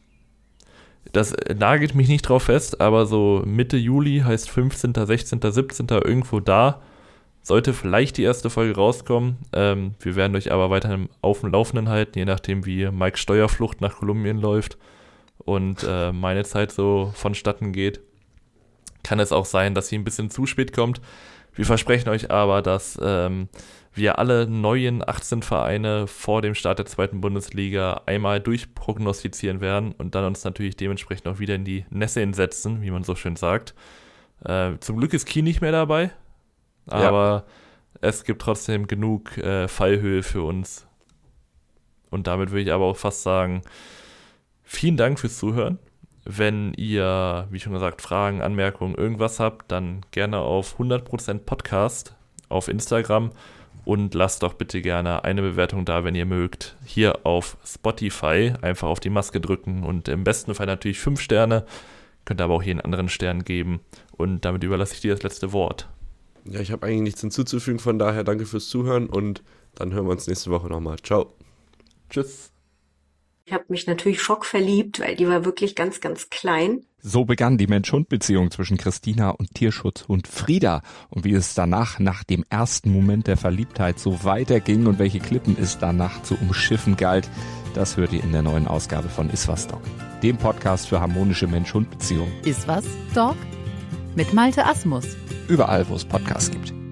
nagelt mich nicht drauf fest, aber so Mitte Juli heißt 15., 16., 17. irgendwo da. Sollte vielleicht die erste Folge rauskommen. Wir werden euch aber weiterhin auf dem Laufenden halten, je nachdem wie Mikes Steuerflucht nach Kolumbien läuft und meine Zeit so vonstatten geht. Kann es auch sein, dass sie ein bisschen zu spät kommt. Wir versprechen euch aber, dass wir alle neuen 18 Vereine vor dem Start der 2. Bundesliga einmal durchprognostizieren werden und dann uns natürlich dementsprechend auch wieder in die Nesseln setzen, wie man so schön sagt. Zum Glück ist Kiel nicht mehr dabei, aber es gibt trotzdem genug Fallhöhe für uns. Und damit würde ich aber auch fast sagen, vielen Dank fürs Zuhören. Wenn ihr, wie schon gesagt, Fragen, Anmerkungen, irgendwas habt, dann gerne auf 100% Podcast auf Instagram und lasst doch bitte gerne eine Bewertung da, wenn ihr mögt. Hier auf Spotify einfach auf die Maske drücken und im besten Fall natürlich 5 Sterne. Könnt aber auch hier einen anderen Stern geben und damit überlasse ich dir das letzte Wort. Ja, ich habe eigentlich nichts hinzuzufügen, von daher danke fürs Zuhören und dann hören wir uns nächste Woche nochmal. Ciao. Tschüss. Ich habe mich natürlich schockverliebt, weil die war wirklich ganz, ganz klein. So begann die Mensch-Hund-Beziehung zwischen Christina und Tierschutzhund Frieda. Und wie es danach, nach dem ersten Moment der Verliebtheit, so weiterging und welche Klippen es danach zu umschiffen galt, das hört ihr in der neuen Ausgabe von Iswas Dog, dem Podcast für harmonische Mensch-Hund-Beziehungen. Iswas Dog? Mit Malte Asmus. Überall, wo es Podcasts gibt.